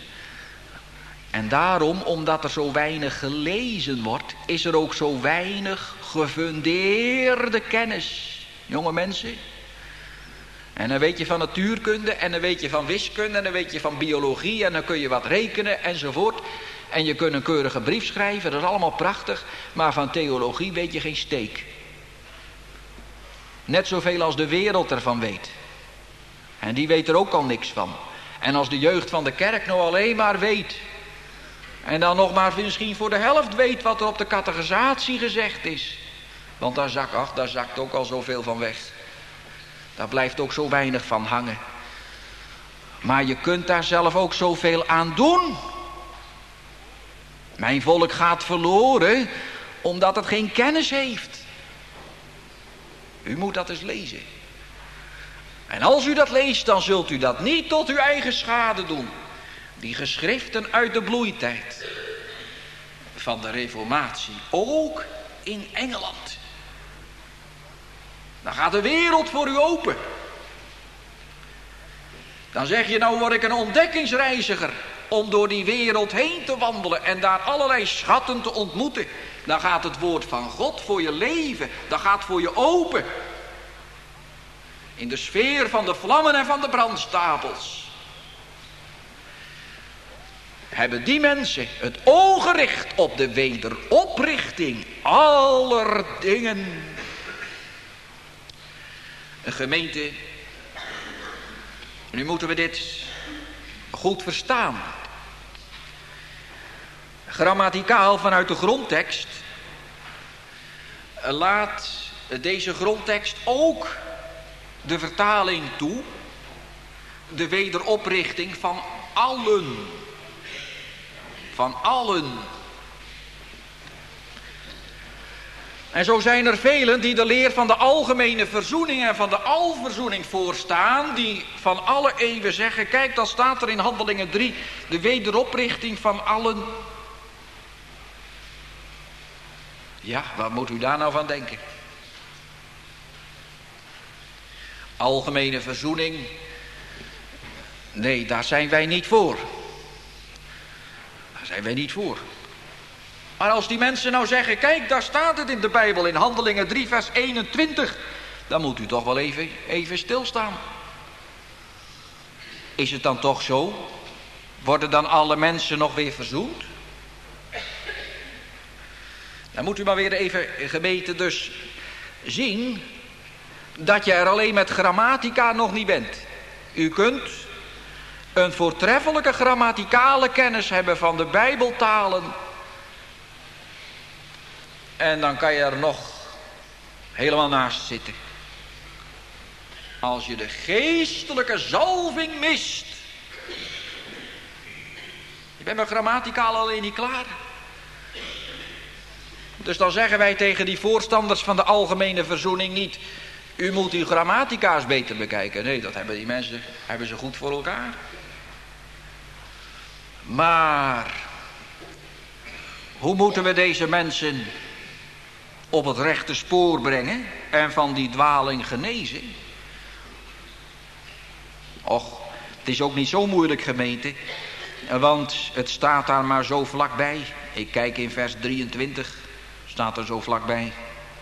En daarom, omdat er zo weinig gelezen wordt, is er ook zo weinig gefundeerde kennis. Jonge mensen. En dan weet je van natuurkunde, en dan weet je van wiskunde, en dan weet je van biologie, en dan kun je wat rekenen enzovoort. En je kunt een keurige brief schrijven, dat is allemaal prachtig. Maar van theologie weet je geen steek. Net zoveel als de wereld ervan weet. En die weet er ook al niks van. En als de jeugd van de kerk nou alleen maar weet, en dan nog maar misschien voor de helft weet wat er op de catechisatie gezegd is. Want daar zakt ook al zoveel van weg. Daar blijft ook zo weinig van hangen. Maar je kunt daar zelf ook zoveel aan doen. Mijn volk gaat verloren omdat het geen kennis heeft. U moet dat eens lezen. En als u dat leest, dan zult u dat niet tot uw eigen schade doen. Die geschriften uit de bloeitijd van de reformatie, ook in Engeland. Dan gaat de wereld voor u open. Dan zeg je, nou word ik een ontdekkingsreiziger om door die wereld heen te wandelen en daar allerlei schatten te ontmoeten. Dan gaat het woord van God voor je leven, dan gaat voor je open. In de sfeer van de vlammen en van de brandstapels hebben die mensen het oog gericht op de wederoprichting aller dingen. Een gemeente, nu moeten we dit goed verstaan. Grammaticaal vanuit de grondtekst laat deze grondtekst ook de vertaling toe, de wederoprichting van allen. Van allen. En zo zijn er velen die de leer van de algemene verzoening en van de alverzoening voorstaan, die van alle eeuwen zeggen, kijk, dan staat er in Handelingen 3, de wederoprichting van allen. Ja, wat moet u daar nou van denken? Algemene verzoening. Nee, daar zijn wij niet voor. Daar zijn wij niet voor. Maar als die mensen nou zeggen, kijk, daar staat het in de Bijbel, in Handelingen 3 vers 21. Dan moet u toch wel even stilstaan. Is het dan toch zo? Worden dan alle mensen nog weer verzoend? Dan moet u maar weer even, gemeente, dus zien dat je er alleen met grammatica nog niet bent. U kunt een voortreffelijke grammaticale kennis hebben van de Bijbeltalen. En dan kan je er nog helemaal naast zitten. Als je de geestelijke zalving mist. Je bent met grammaticaal alleen niet klaar. Dus dan zeggen wij tegen die voorstanders van de algemene verzoening niet, u moet uw grammatica's beter bekijken. Nee, dat hebben die mensen, hebben ze goed voor elkaar. Maar hoe moeten we deze mensen op het rechte spoor brengen en van die dwaling genezen? Och, het is ook niet zo moeilijk, gemeente, want het staat daar maar zo vlakbij. Ik kijk in vers 23, staat er zo vlakbij.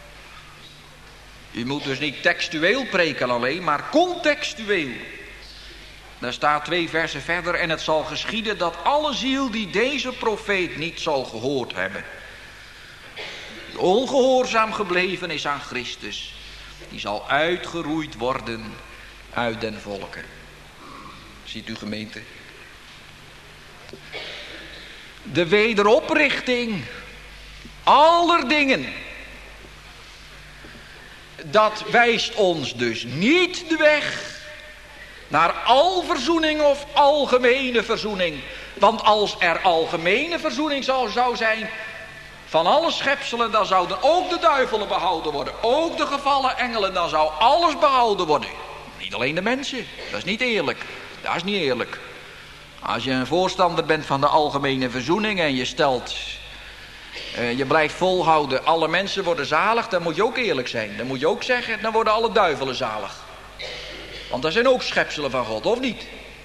U moet dus niet textueel preken alleen, maar contextueel. Daar staat 2 versen verder, en het zal geschieden dat alle ziel die deze profeet niet zal gehoord hebben, die ongehoorzaam gebleven is aan Christus, die zal uitgeroeid worden uit den volken. Ziet u, gemeente? De wederoprichting aller dingen, dat wijst ons dus niet de weg naar alverzoening of algemene verzoening. Want als er algemene verzoening zou zijn van alle schepselen, dan zouden ook de duivelen behouden worden. Ook de gevallen engelen, dan zou alles behouden worden. Niet alleen de mensen, dat is niet eerlijk. Dat is niet eerlijk. Als je een voorstander bent van de algemene verzoening en je stelt, je blijft volhouden, alle mensen worden zalig, dan moet je ook eerlijk zijn. Dan moet je ook zeggen, dan worden alle duivelen zalig. Want dat zijn ook schepselen van God, of niet?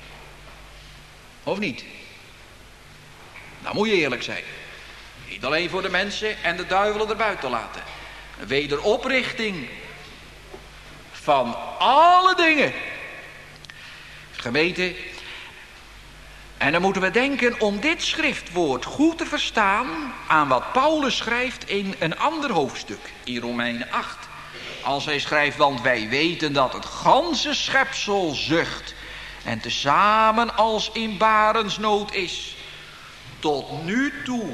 Of niet? Dan moet je eerlijk zijn. Niet alleen voor de mensen en de duivelen erbuiten laten. Een wederoprichting van alle dingen. Gemeente. En dan moeten we denken om dit schriftwoord goed te verstaan aan wat Paulus schrijft in een ander hoofdstuk, in Romeinen 8. Als hij schrijft, want wij weten dat het ganse schepsel zucht en tezamen als in barensnood is, tot nu toe.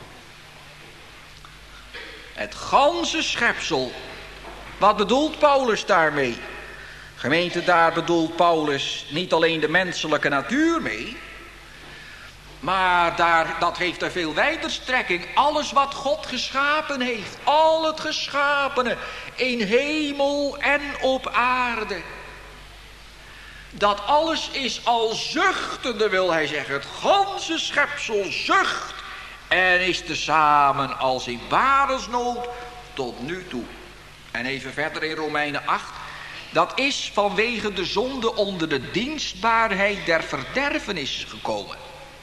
Het ganse schepsel, wat bedoelt Paulus daarmee? Gemeente, daar bedoelt Paulus niet alleen de menselijke natuur mee, maar dat heeft er veel wijder strekking. Alles wat God geschapen heeft, al het geschapene in hemel en op aarde. Dat alles is al zuchtende, wil hij zeggen. Het ganse schepsel zucht en is tezamen als in barensnood tot nu toe. En even verder in Romeinen 8. Dat is vanwege de zonde onder de dienstbaarheid der verderfenis gekomen.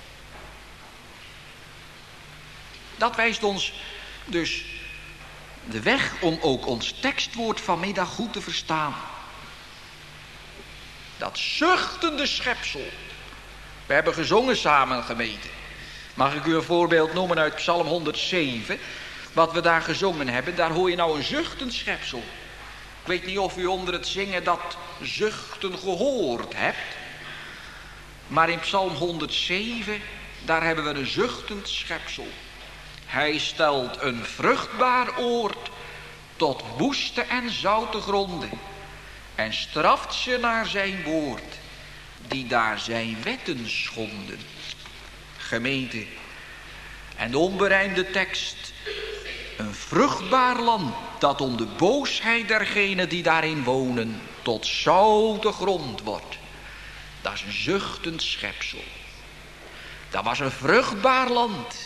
Dat wijst ons dus de weg om ook ons tekstwoord vanmiddag goed te verstaan. Dat zuchtende schepsel. We hebben gezongen samen, gemeente. Mag ik u een voorbeeld noemen uit Psalm 107? Wat we daar gezongen hebben, daar hoor je nou een zuchtend schepsel. Ik weet niet of u onder het zingen dat zuchten gehoord hebt. Maar in Psalm 107, daar hebben we een zuchtend schepsel. Hij stelt een vruchtbaar oord tot woeste en zoute gronden en straft ze naar zijn woord, die daar zijn wetten schonden. Gemeente, en de onberijmde tekst, een vruchtbaar land dat om de boosheid dergenen die daarin wonen tot zoute grond wordt. Dat is een zuchtend schepsel. Dat was een vruchtbaar land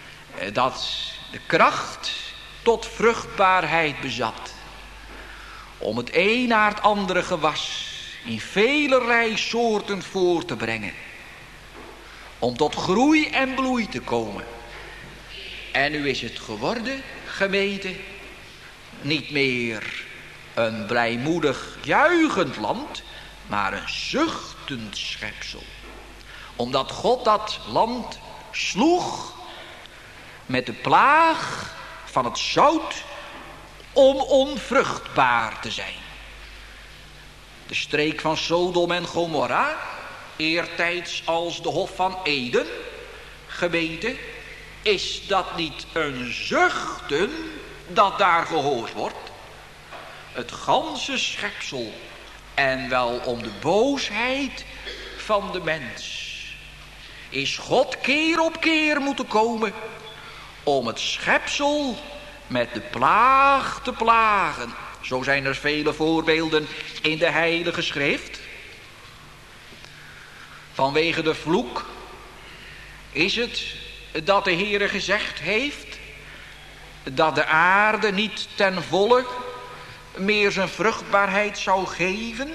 dat de kracht tot vruchtbaarheid bezat. om het een naar het andere gewas in velerlei soorten voor te brengen. Om tot groei en bloei te komen. En nu is het geworden, gemeente, niet meer een blijmoedig juichend land, maar een zuchtend schepsel. Omdat God dat land sloeg met de plaag van het zout om onvruchtbaar te zijn. De streek van Sodom en Gomorra, eertijds als de Hof van Eden, gemeente, is dat niet een zuchten dat daar gehoord wordt? Het ganse schepsel en wel om de boosheid van de mens is God keer op keer moeten komen om het schepsel met de plaag te plagen. Zo zijn er vele voorbeelden in de Heilige Schrift. Vanwege de vloek is het dat de Heere gezegd heeft dat de aarde niet ten volle meer zijn vruchtbaarheid zou geven.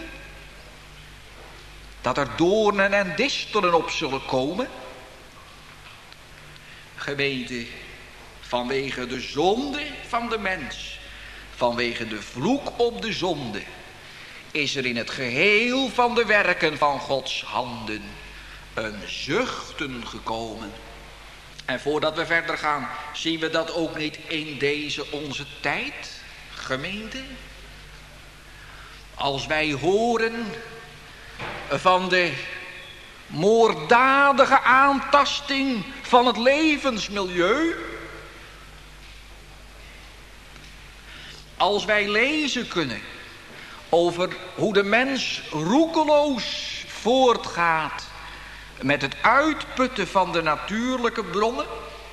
Dat er doornen en distelen op zullen komen. Gemeente, vanwege de zonde van de mens, vanwege de vloek op de zonde, is er in het geheel van de werken van Gods handen een zuchten gekomen. En voordat we verder gaan, zien we dat ook niet in deze onze tijd, gemeente? Als wij horen van de moorddadige aantasting van het levensmilieu. Als wij lezen kunnen over hoe de mens roekeloos voortgaat met het uitputten van de natuurlijke bronnen.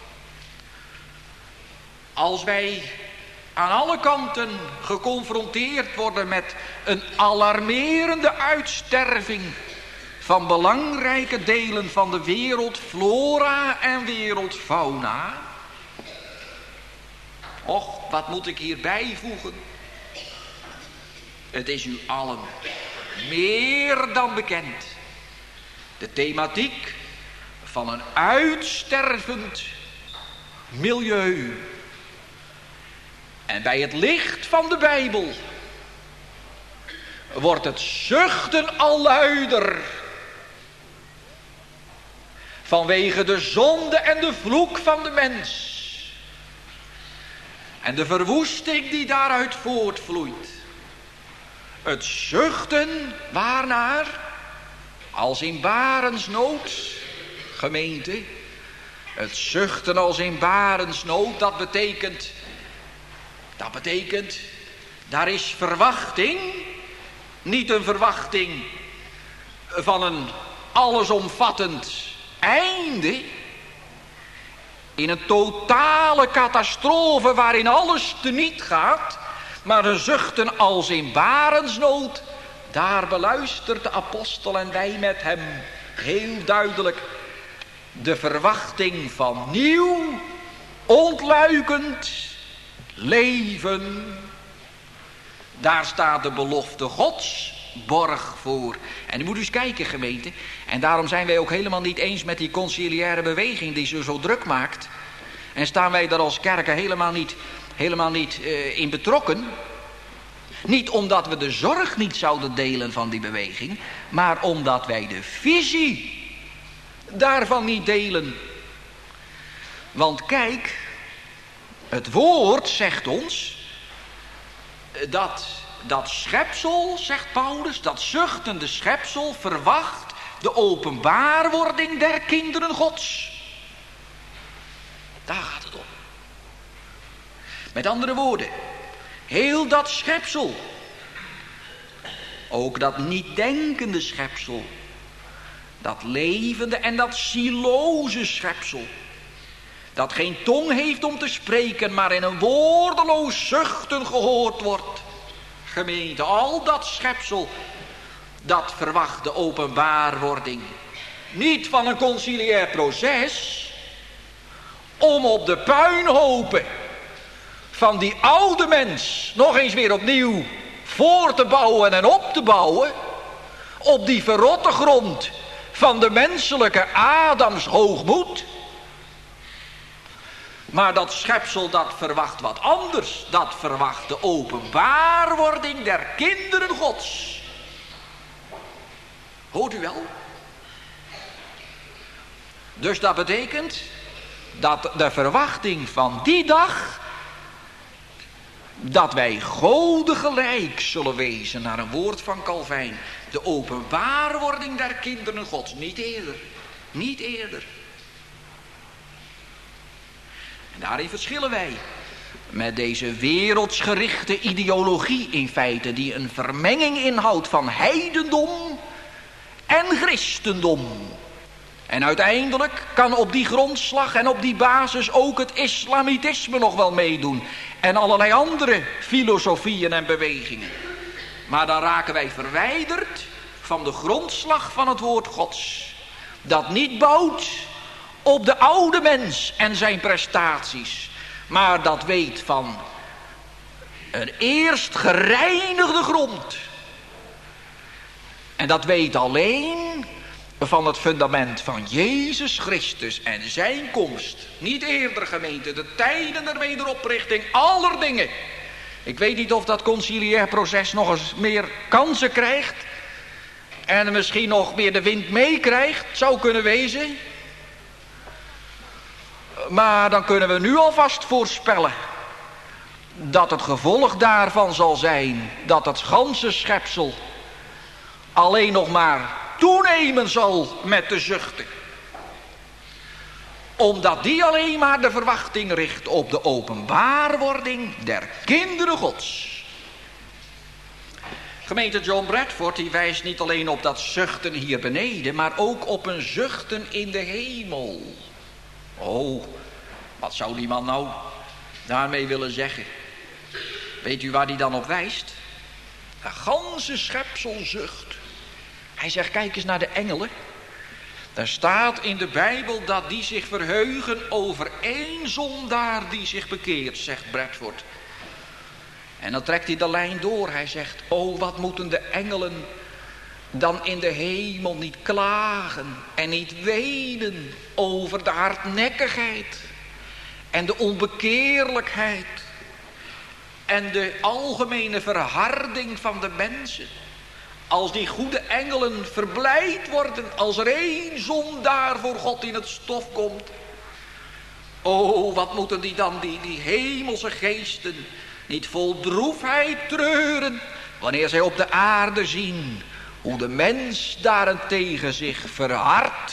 Als wij aan alle kanten geconfronteerd worden met een alarmerende uitsterving van belangrijke delen van de wereldflora en wereldfauna. Och, wat moet ik hierbij voegen? Het is u allen meer dan bekend. De thematiek van een uitstervend milieu. En bij het licht van de Bijbel wordt het zuchten al luider. Vanwege de zonde en de vloek van de mens. En de verwoesting die daaruit voortvloeit. Het zuchten waarnaar? Als in barensnood, gemeente. Het zuchten als in barensnood, dat betekent, daar is verwachting. Niet een verwachting van een allesomvattend einde. In een totale catastrofe waarin alles teniet gaat. Maar een zuchten als in barensnood. Daar beluistert de apostel en wij met hem heel duidelijk de verwachting van nieuw, ontluikend leven. Daar staat de belofte Gods borg voor. En u moet eens kijken, gemeente. En daarom zijn wij ook helemaal niet eens met die conciliaire beweging die ze zo druk maakt. En staan wij daar als kerken helemaal niet in betrokken. Niet omdat we de zorg niet zouden delen van die beweging, maar omdat wij de visie daarvan niet delen. Want kijk, het woord zegt ons dat schepsel, zegt Paulus, dat zuchtende schepsel verwacht de openbaarwording der kinderen Gods. Daar gaat het om. Met andere woorden, heel dat schepsel, ook dat niet denkende schepsel, dat levende en dat zieloze schepsel, dat geen tong heeft om te spreken, maar in een woordeloos zuchten gehoord wordt. Gemeente, al dat schepsel, dat verwacht de openbaarwording. Niet van een conciliair proces, om op de puinhopen van die oude mens nog eens weer opnieuw voor te bouwen en op te bouwen op die verrotte grond van de menselijke Adams hoogmoed. Maar dat schepsel dat verwacht wat anders. Dat verwacht de openbaarwording der kinderen Gods. Hoort u wel? Dus dat betekent dat de verwachting van die dag, dat wij Gode gelijk zullen wezen, naar een woord van Calvijn. De openbaarwording der kinderen Gods, niet eerder. Niet eerder. En daarin verschillen wij met deze wereldsgerichte ideologie in feite, die een vermenging inhoudt van heidendom en christendom. En uiteindelijk kan op die grondslag en op die basis ook het islamitisme nog wel meedoen. En allerlei andere filosofieën en bewegingen. Maar dan raken wij verwijderd van de grondslag van het woord Gods. Dat niet bouwt op de oude mens en zijn prestaties. Maar dat weet van een eerst gereinigde grond. En dat weet alleen van het fundament van Jezus Christus en zijn komst. Niet eerder, gemeente, de tijden der wederoprichting aller dingen. Ik weet niet of dat conciliair proces nog eens meer kansen krijgt. En misschien nog meer de wind meekrijgt. Zou kunnen wezen. Maar dan kunnen we nu alvast voorspellen dat het gevolg daarvan zal zijn dat het ganse schepsel alleen nog maar toenemen zal met de zuchten. Omdat die alleen maar de verwachting richt op de openbaarwording der kinderen Gods. Gemeente John Bradford die wijst niet alleen op dat zuchten hier beneden, maar ook op een zuchten in de hemel. Oh, wat zou die man nou daarmee willen zeggen? Weet u waar die dan op wijst? De ganse schepsel zucht. Hij zegt, kijk eens naar de engelen. Er staat in de Bijbel dat die zich verheugen over één zondaar die zich bekeert, zegt Bradford. En dan trekt hij de lijn door. Hij zegt, oh, wat moeten de engelen dan in de hemel niet klagen en niet wenen over de hardnekkigheid en de onbekeerlijkheid en de algemene verharding van de mensen. Als die goede engelen verblijd worden, als er één zondaar voor God in het stof komt. Oh, wat moeten die dan, die hemelse geesten, niet vol droefheid treuren, wanneer zij op de aarde zien hoe de mens daarentegen zich verhardt.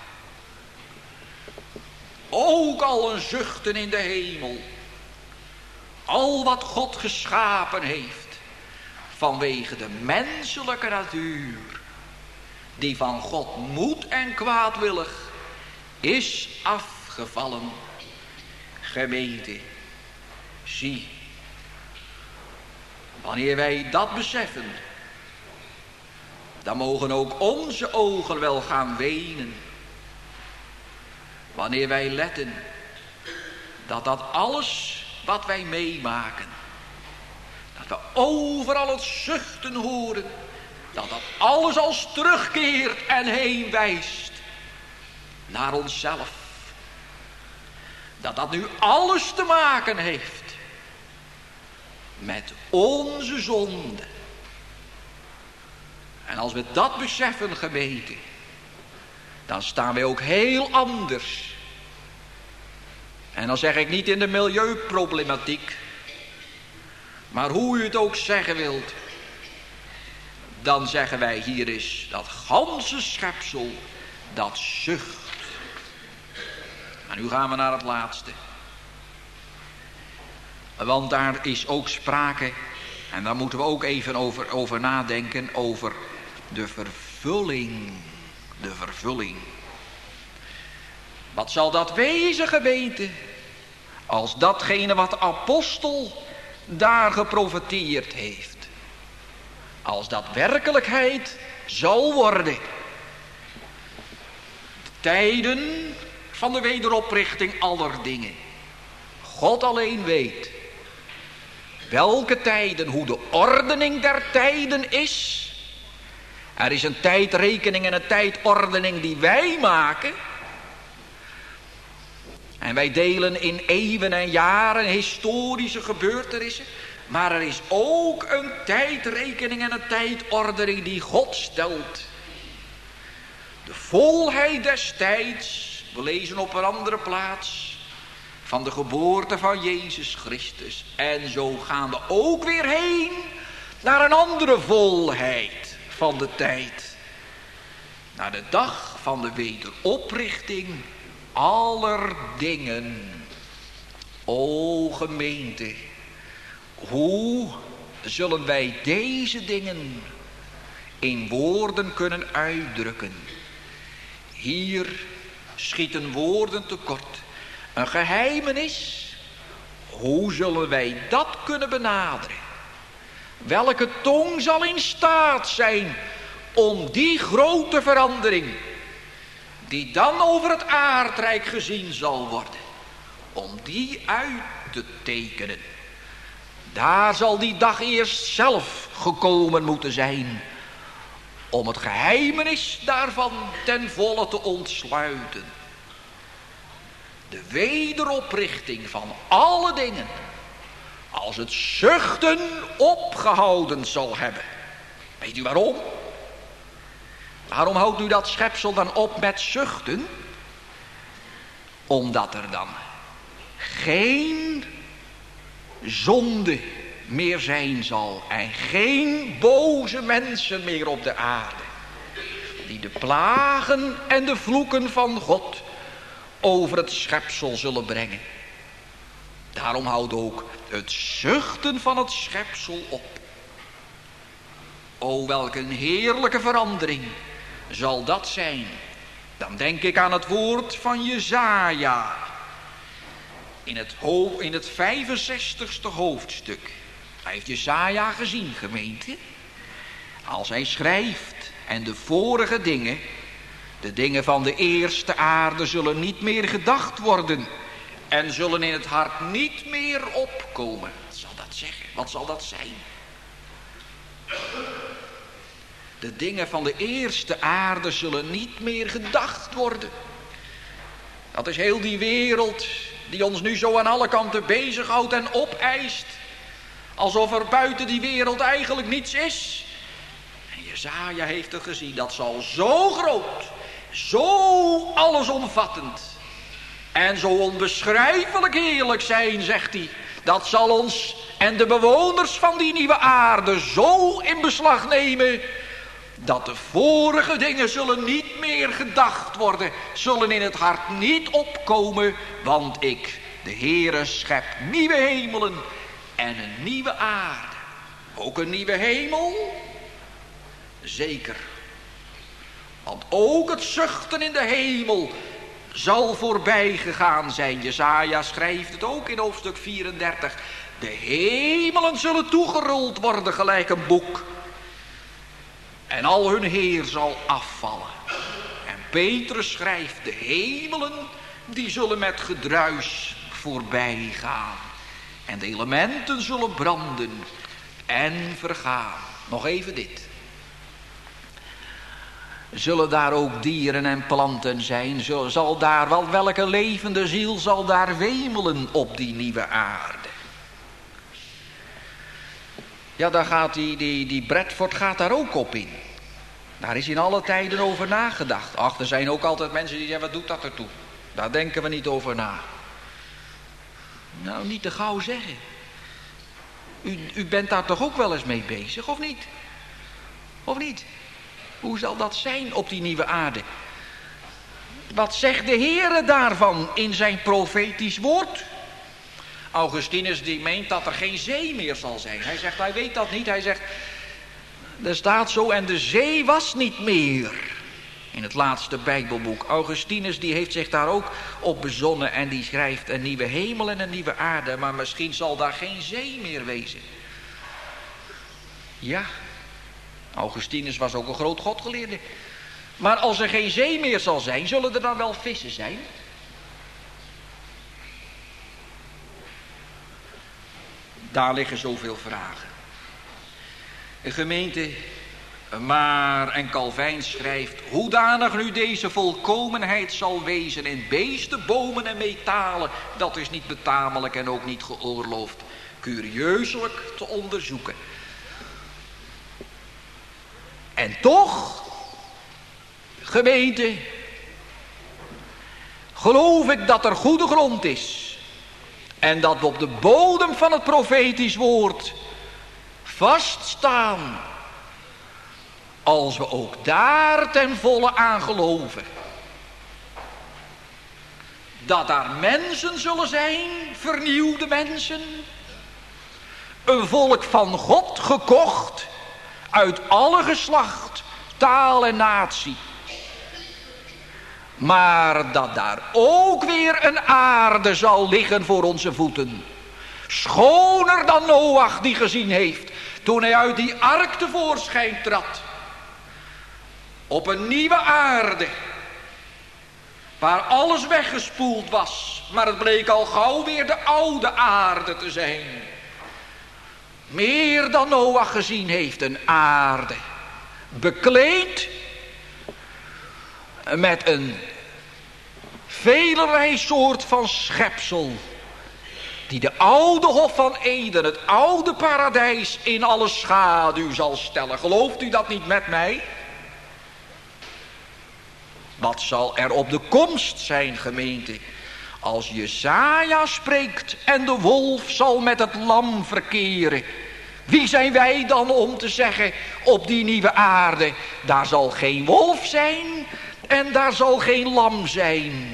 Ook al een zuchten in de hemel. Al wat God geschapen heeft. Vanwege de menselijke natuur. Die van God moed en kwaadwillig is afgevallen. Gemeente. Zie. Wanneer wij dat beseffen. Dan mogen ook onze ogen wel gaan wenen. Wanneer wij letten dat alles wat wij meemaken, dat we overal het zuchten horen, dat alles als terugkeert en heen wijst naar onszelf. Dat nu alles te maken heeft met onze zonde. En als we dat beseffen, gemeente, dan staan wij ook heel anders. En dan zeg ik niet in de milieuproblematiek, maar hoe u het ook zeggen wilt, dan zeggen wij, hier is dat ganse schepsel dat zucht. En nu gaan we naar het laatste. Want daar is ook sprake, en daar moeten we ook even over nadenken, over de vervulling. De vervulling. Wat zal dat wezen, gemeente? Als datgene wat de apostel daar geprofeteerd heeft. Als dat werkelijkheid zal worden. De tijden van de wederoprichting aller dingen. God alleen weet. Welke tijden, hoe de ordening der tijden is. Er is een tijdrekening en een tijdordening die wij maken. En wij delen in eeuwen en jaren historische gebeurtenissen. Maar er is ook een tijdrekening en een tijdordening die God stelt. De volheid des tijds, we lezen op een andere plaats, van de geboorte van Jezus Christus. En zo gaan we ook weer heen naar een andere volheid van de tijd. Naar de dag van de wederoprichting aller dingen. O gemeente, hoe zullen wij deze dingen in woorden kunnen uitdrukken? Hier schieten woorden tekort. Een geheimenis, hoe zullen wij dat kunnen benaderen? Welke tong zal in staat zijn om die grote verandering, die dan over het aardrijk gezien zal worden, om die uit te tekenen? Daar zal die dag eerst zelf gekomen moeten zijn, om het geheimenis daarvan ten volle te ontsluiten. De wederoprichting van alle dingen, als het zuchten opgehouden zal hebben. Weet u waarom? Waarom houdt u dat schepsel dan op met zuchten? Omdat er dan geen zonde meer zijn zal en geen boze mensen meer op de aarde, die de plagen en de vloeken van God over het schepsel zullen brengen. Daarom houdt ook het zuchten van het schepsel op. O, welk een heerlijke verandering zal dat zijn. Dan denk ik aan het woord van Jesaja. In het 65ste hoofdstuk. Hij heeft Jesaja gezien, gemeente. Als hij schrijft, en de vorige dingen, de dingen van de eerste aarde, zullen niet meer gedacht worden. En zullen in het hart niet meer opkomen. Wat zal dat zeggen? Wat zal dat zijn? De dingen van de eerste aarde zullen niet meer gedacht worden. Dat is heel die wereld die ons nu zo aan alle kanten bezighoudt en opeist. Alsof er buiten die wereld eigenlijk niets is. En Jesaja heeft het gezien. Dat zal zo groot, zo allesomvattend en zo onbeschrijfelijk heerlijk zijn, zegt hij. Dat zal ons en de bewoners van die nieuwe aarde zo in beslag nemen, dat de vorige dingen zullen niet meer gedacht worden, zullen in het hart niet opkomen, want ik, de Heere, schep nieuwe hemelen en een nieuwe aarde. Ook een nieuwe hemel? Zeker. Want ook het zuchten in de hemel zal voorbij gegaan zijn. Jesaja schrijft het ook in hoofdstuk 34. De hemelen zullen toegerold worden gelijk een boek. En al hun heer zal afvallen. En Petrus schrijft, de hemelen die zullen met gedruis voorbij gaan. En de elementen zullen branden en vergaan. Nog even dit. Zullen daar ook dieren en planten zijn? Zal daar wel, welke levende ziel zal daar wemelen op die nieuwe aarde? Ja, daar gaat die Bradford gaat daar ook op in. Daar is in alle tijden over nagedacht. Ach, er zijn ook altijd mensen die zeggen, wat doet dat ertoe? Daar denken we niet over na. Nou, niet te gauw zeggen. U bent daar toch ook wel eens mee bezig, of niet? Of niet? Hoe zal dat zijn op die nieuwe aarde? Wat zegt de Heere daarvan in zijn profetisch woord? Augustinus die meent dat er geen zee meer zal zijn. Hij zegt, hij weet dat niet. Hij zegt, er staat zo, en de zee was niet meer. In het laatste Bijbelboek. Augustinus die heeft zich daar ook op bezonnen en die schrijft een nieuwe hemel en een nieuwe aarde. Maar misschien zal daar geen zee meer wezen. Ja, Augustinus was ook een groot godgeleerde. Maar als er geen zee meer zal zijn, zullen er dan wel vissen zijn? Daar liggen zoveel vragen. Een gemeente, maar, en Calvijn schrijft, hoedanig nu deze volkomenheid zal wezen in beesten, bomen en metalen, dat is niet betamelijk en ook niet geoorloofd curieuselijk te onderzoeken. En toch, gemeente, geloof ik dat er goede grond is en dat we op de bodem van het profetisch woord vaststaan, als we ook daar ten volle aan geloven. Dat daar mensen zullen zijn, vernieuwde mensen, een volk van God gekocht, uit alle geslacht, taal en natie. Maar dat daar ook weer een aarde zal liggen voor onze voeten. Schoner dan Noach die gezien heeft toen hij uit die ark tevoorschijn trad. Op een nieuwe aarde, waar alles weggespoeld was, maar het bleek al gauw weer de oude aarde te zijn. Meer dan Noach gezien heeft, een aarde, bekleed met een velerlei soort van schepsel, die de oude Hof van Eden, het oude paradijs, in alle schaduw zal stellen. Gelooft u dat niet met mij? Wat zal er op de komst zijn, gemeente, als Jesaja spreekt en de wolf zal met het lam verkeren? Wie zijn wij dan om te zeggen, op die nieuwe aarde, daar zal geen wolf zijn en daar zal geen lam zijn.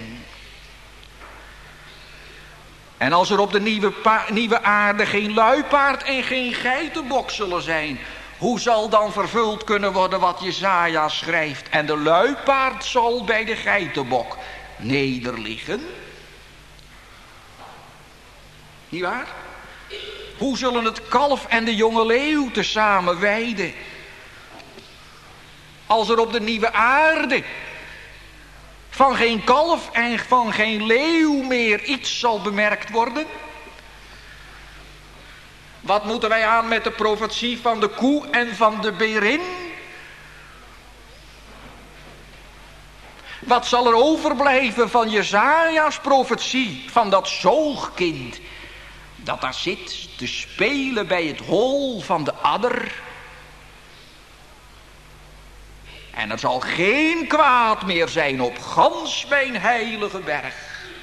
En als er op de nieuwe aarde geen luipaard en geen geitenbok zullen zijn, hoe zal dan vervuld kunnen worden wat Jesaja schrijft? En de luipaard zal bij de geitenbok nederliggen. Niet waar? Hoe zullen het kalf en de jonge leeuw tezamen weiden? Als er op de nieuwe aarde van geen kalf en van geen leeuw meer iets zal bemerkt worden. Wat moeten wij aan met de profetie van de koe en van de berin? Wat zal er overblijven van Jesaja's profetie van dat zoogkind dat daar zit te spelen bij het hol van de adder? En er zal geen kwaad meer zijn op gans mijn heilige berg.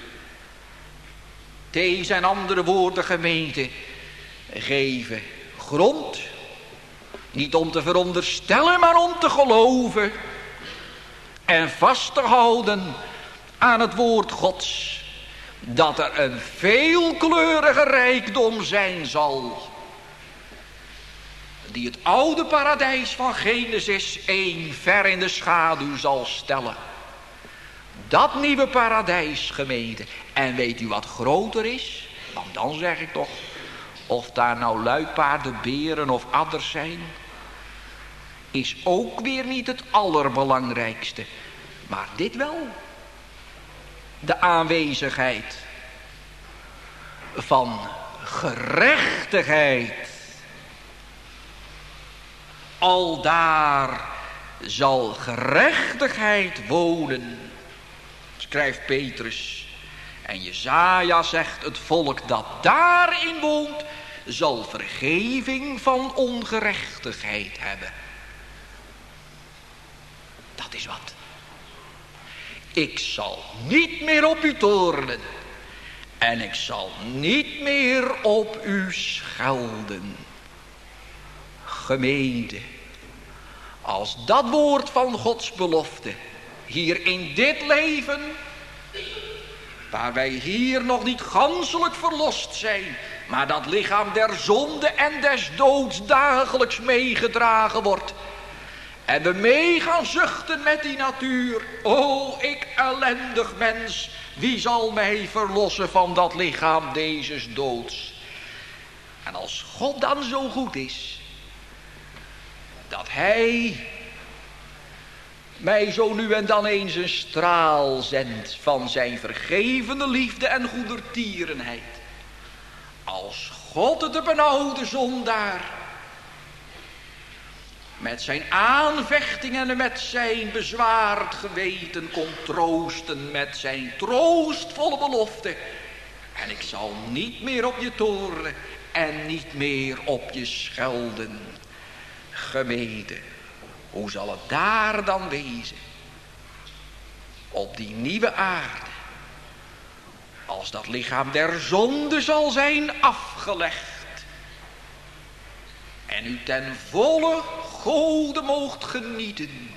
Deze en andere woorden, gemeente, geven grond. Niet om te veronderstellen, maar om te geloven. En vast te houden aan het woord Gods. Dat er een veelkleurige rijkdom zijn zal. Die het oude paradijs van Genesis 1 ver in de schaduw zal stellen. Dat nieuwe paradijs, gemeente. En weet u wat groter is? Want dan zeg ik toch, of daar nou luipaarden, beren of adders zijn, is ook weer niet het allerbelangrijkste. Maar dit wel. De aanwezigheid van gerechtigheid. Aldaar zal gerechtigheid wonen, schrijft Petrus. En Jesaja zegt, het volk dat daarin woont, zal vergeving van ongerechtigheid hebben. Dat is wat. Ik zal niet meer op u toornen. En ik zal niet meer op u schelden. Gemeente, als dat woord van Gods belofte hier in dit leven, waar wij hier nog niet ganselijk verlost zijn, maar dat lichaam der zonde en des doods dagelijks meegedragen wordt, en we mee gaan zuchten met die natuur. O, ik ellendig mens, wie zal mij verlossen van dat lichaam dezes doods? En als God dan zo goed is, dat hij mij zo nu en dan eens een straal zendt van zijn vergevende liefde en goedertierenheid. Als God de benauwde zondaar, met zijn aanvechtingen en met zijn bezwaard geweten kon troosten met zijn troostvolle belofte. En ik zal niet meer op je toornen en niet meer op je schelden. Gemeente, hoe zal het daar dan wezen? Op die nieuwe aarde. Als dat lichaam der zonde zal zijn afgelegd. En u ten volle Gode moogt genieten.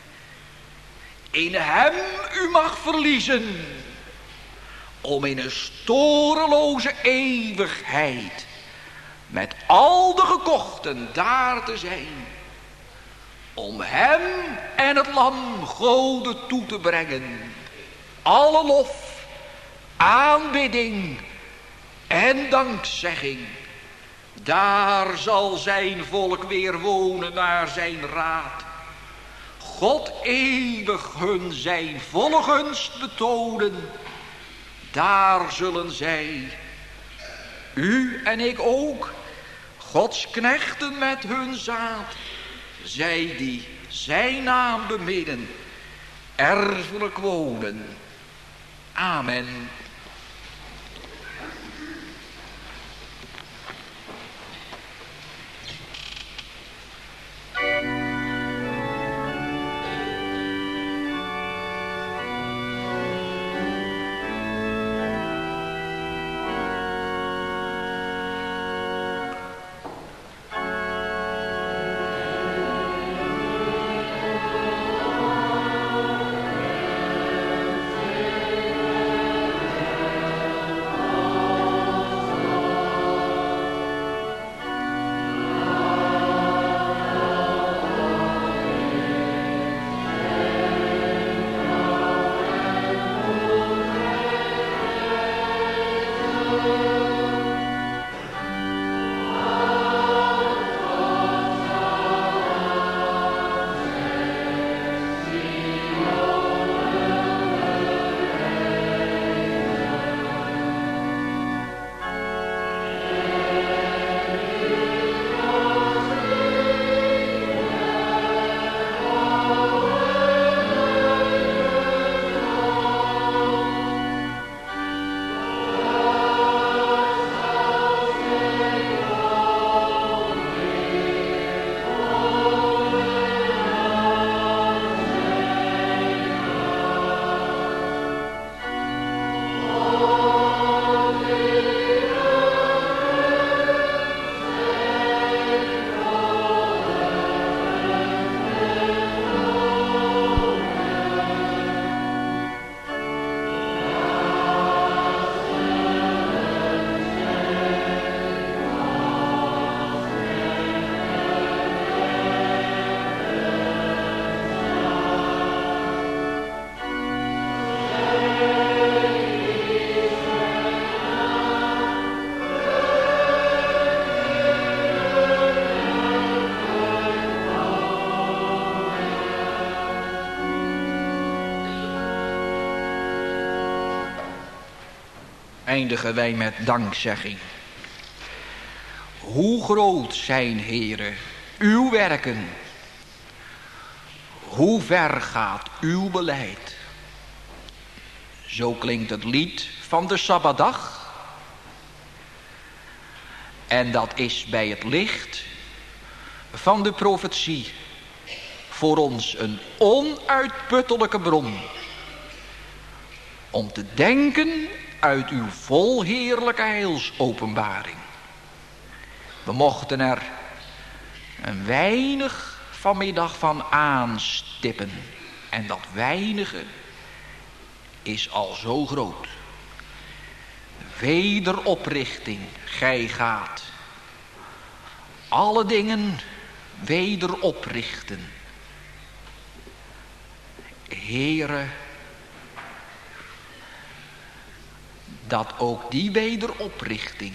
In hem u mag verliezen. Om in een storeloze eeuwigheid met al de gekochten daar te zijn. Om hem en het lam Gode toe te brengen. Alle lof, aanbidding en dankzegging. Daar zal zijn volk weer wonen naar zijn raad. God eeuwig hun zijn volle gunst betonen. Daar zullen zij, u en ik ook, Gods knechten met hun zaad, zij die zijn naam bemidden, erfelijk wonen. Amen. Eindigen wij met dankzegging. Hoe groot zijn, Heere, uw werken. Hoe ver gaat uw beleid. Zo klinkt het lied van de Sabbatdag. En dat is bij het licht van de profetie voor ons een onuitputtelijke bron. Om te denken uit uw volheerlijke heilsopenbaring. We mochten er een weinig vanmiddag van aanstippen. En dat weinige is al zo groot. Wederoprichting, gij gaat alle dingen wederoprichten. Heere, dat ook die wederoprichting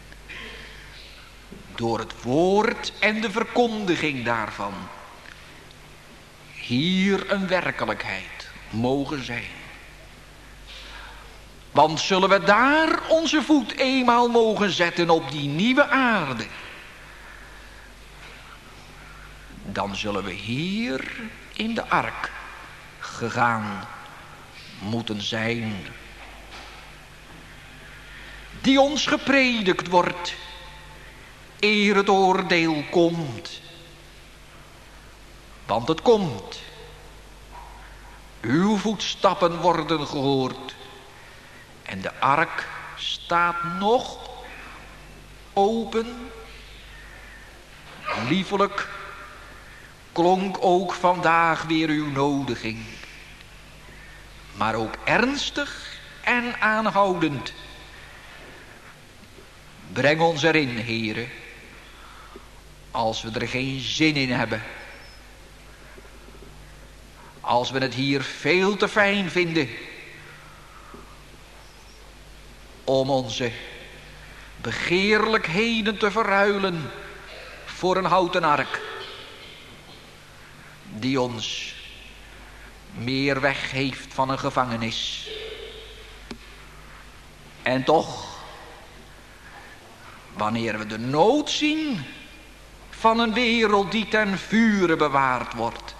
door het woord en de verkondiging daarvan hier een werkelijkheid mogen zijn. Want zullen we daar onze voet eenmaal mogen zetten op die nieuwe aarde, dan zullen we hier in de ark gegaan moeten zijn, die ons gepredikt wordt eer het oordeel komt. Want het komt. Uw voetstappen worden gehoord. En de ark staat nog open. Liefelijk klonk ook vandaag weer uw nodiging. Maar ook ernstig en aanhoudend. Breng ons erin, Heere, als we er geen zin in hebben. Als we het hier veel te fijn vinden om onze begeerlijkheden te verruilen voor een houten ark, die ons meer weg heeft van een gevangenis. En toch, wanneer we de nood zien van een wereld die ten vure bewaard wordt,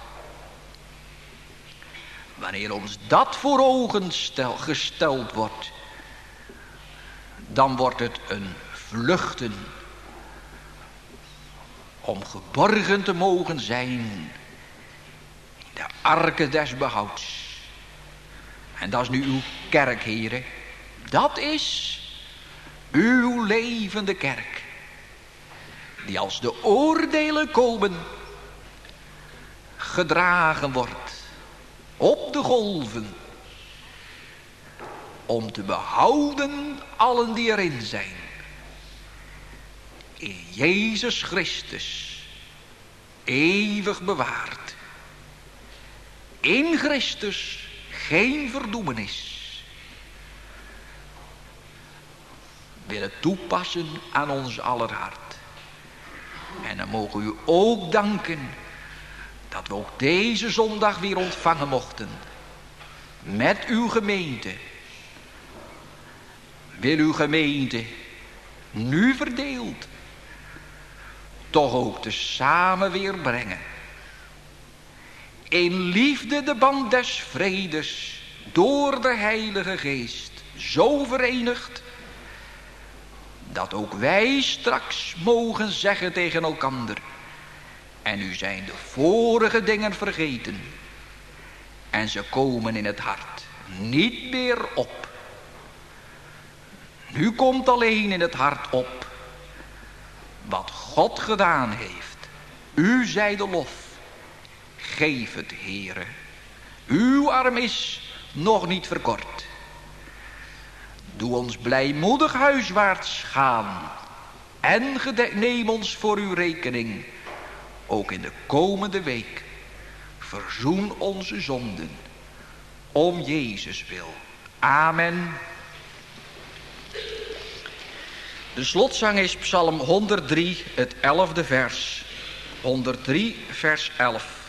wanneer ons dat voor ogen gesteld wordt, dan wordt het een vluchten om geborgen te mogen zijn in de arken des behouds. En dat is nu uw kerk, Heere. Dat is uw levende kerk, die als de oordelen komen gedragen wordt op de golven, om te behouden allen die erin zijn. In Jezus Christus, eeuwig bewaard. In Christus geen verdoemenis. Willen toepassen aan ons aller hart. En dan mogen u ook danken dat we ook deze zondag weer ontvangen mochten. Met uw gemeente. Wil uw gemeente, nu verdeeld, toch ook tezamen weer brengen. In liefde de band des vredes, door de Heilige Geest, zo verenigd, dat ook wij straks mogen zeggen tegen elkander: en nu zijn de vorige dingen vergeten, en ze komen in het hart niet meer op. Nu komt alleen in het hart op wat God gedaan heeft. U zij de lof. Geef het, Heere. Uw arm is nog niet verkort. Doe ons blijmoedig huiswaarts gaan. En neem ons voor uw rekening. Ook in de komende week. Verzoen onze zonden. Om Jezus wil. Amen. De slotzang is Psalm 103, het 11e vers. 103, vers 11.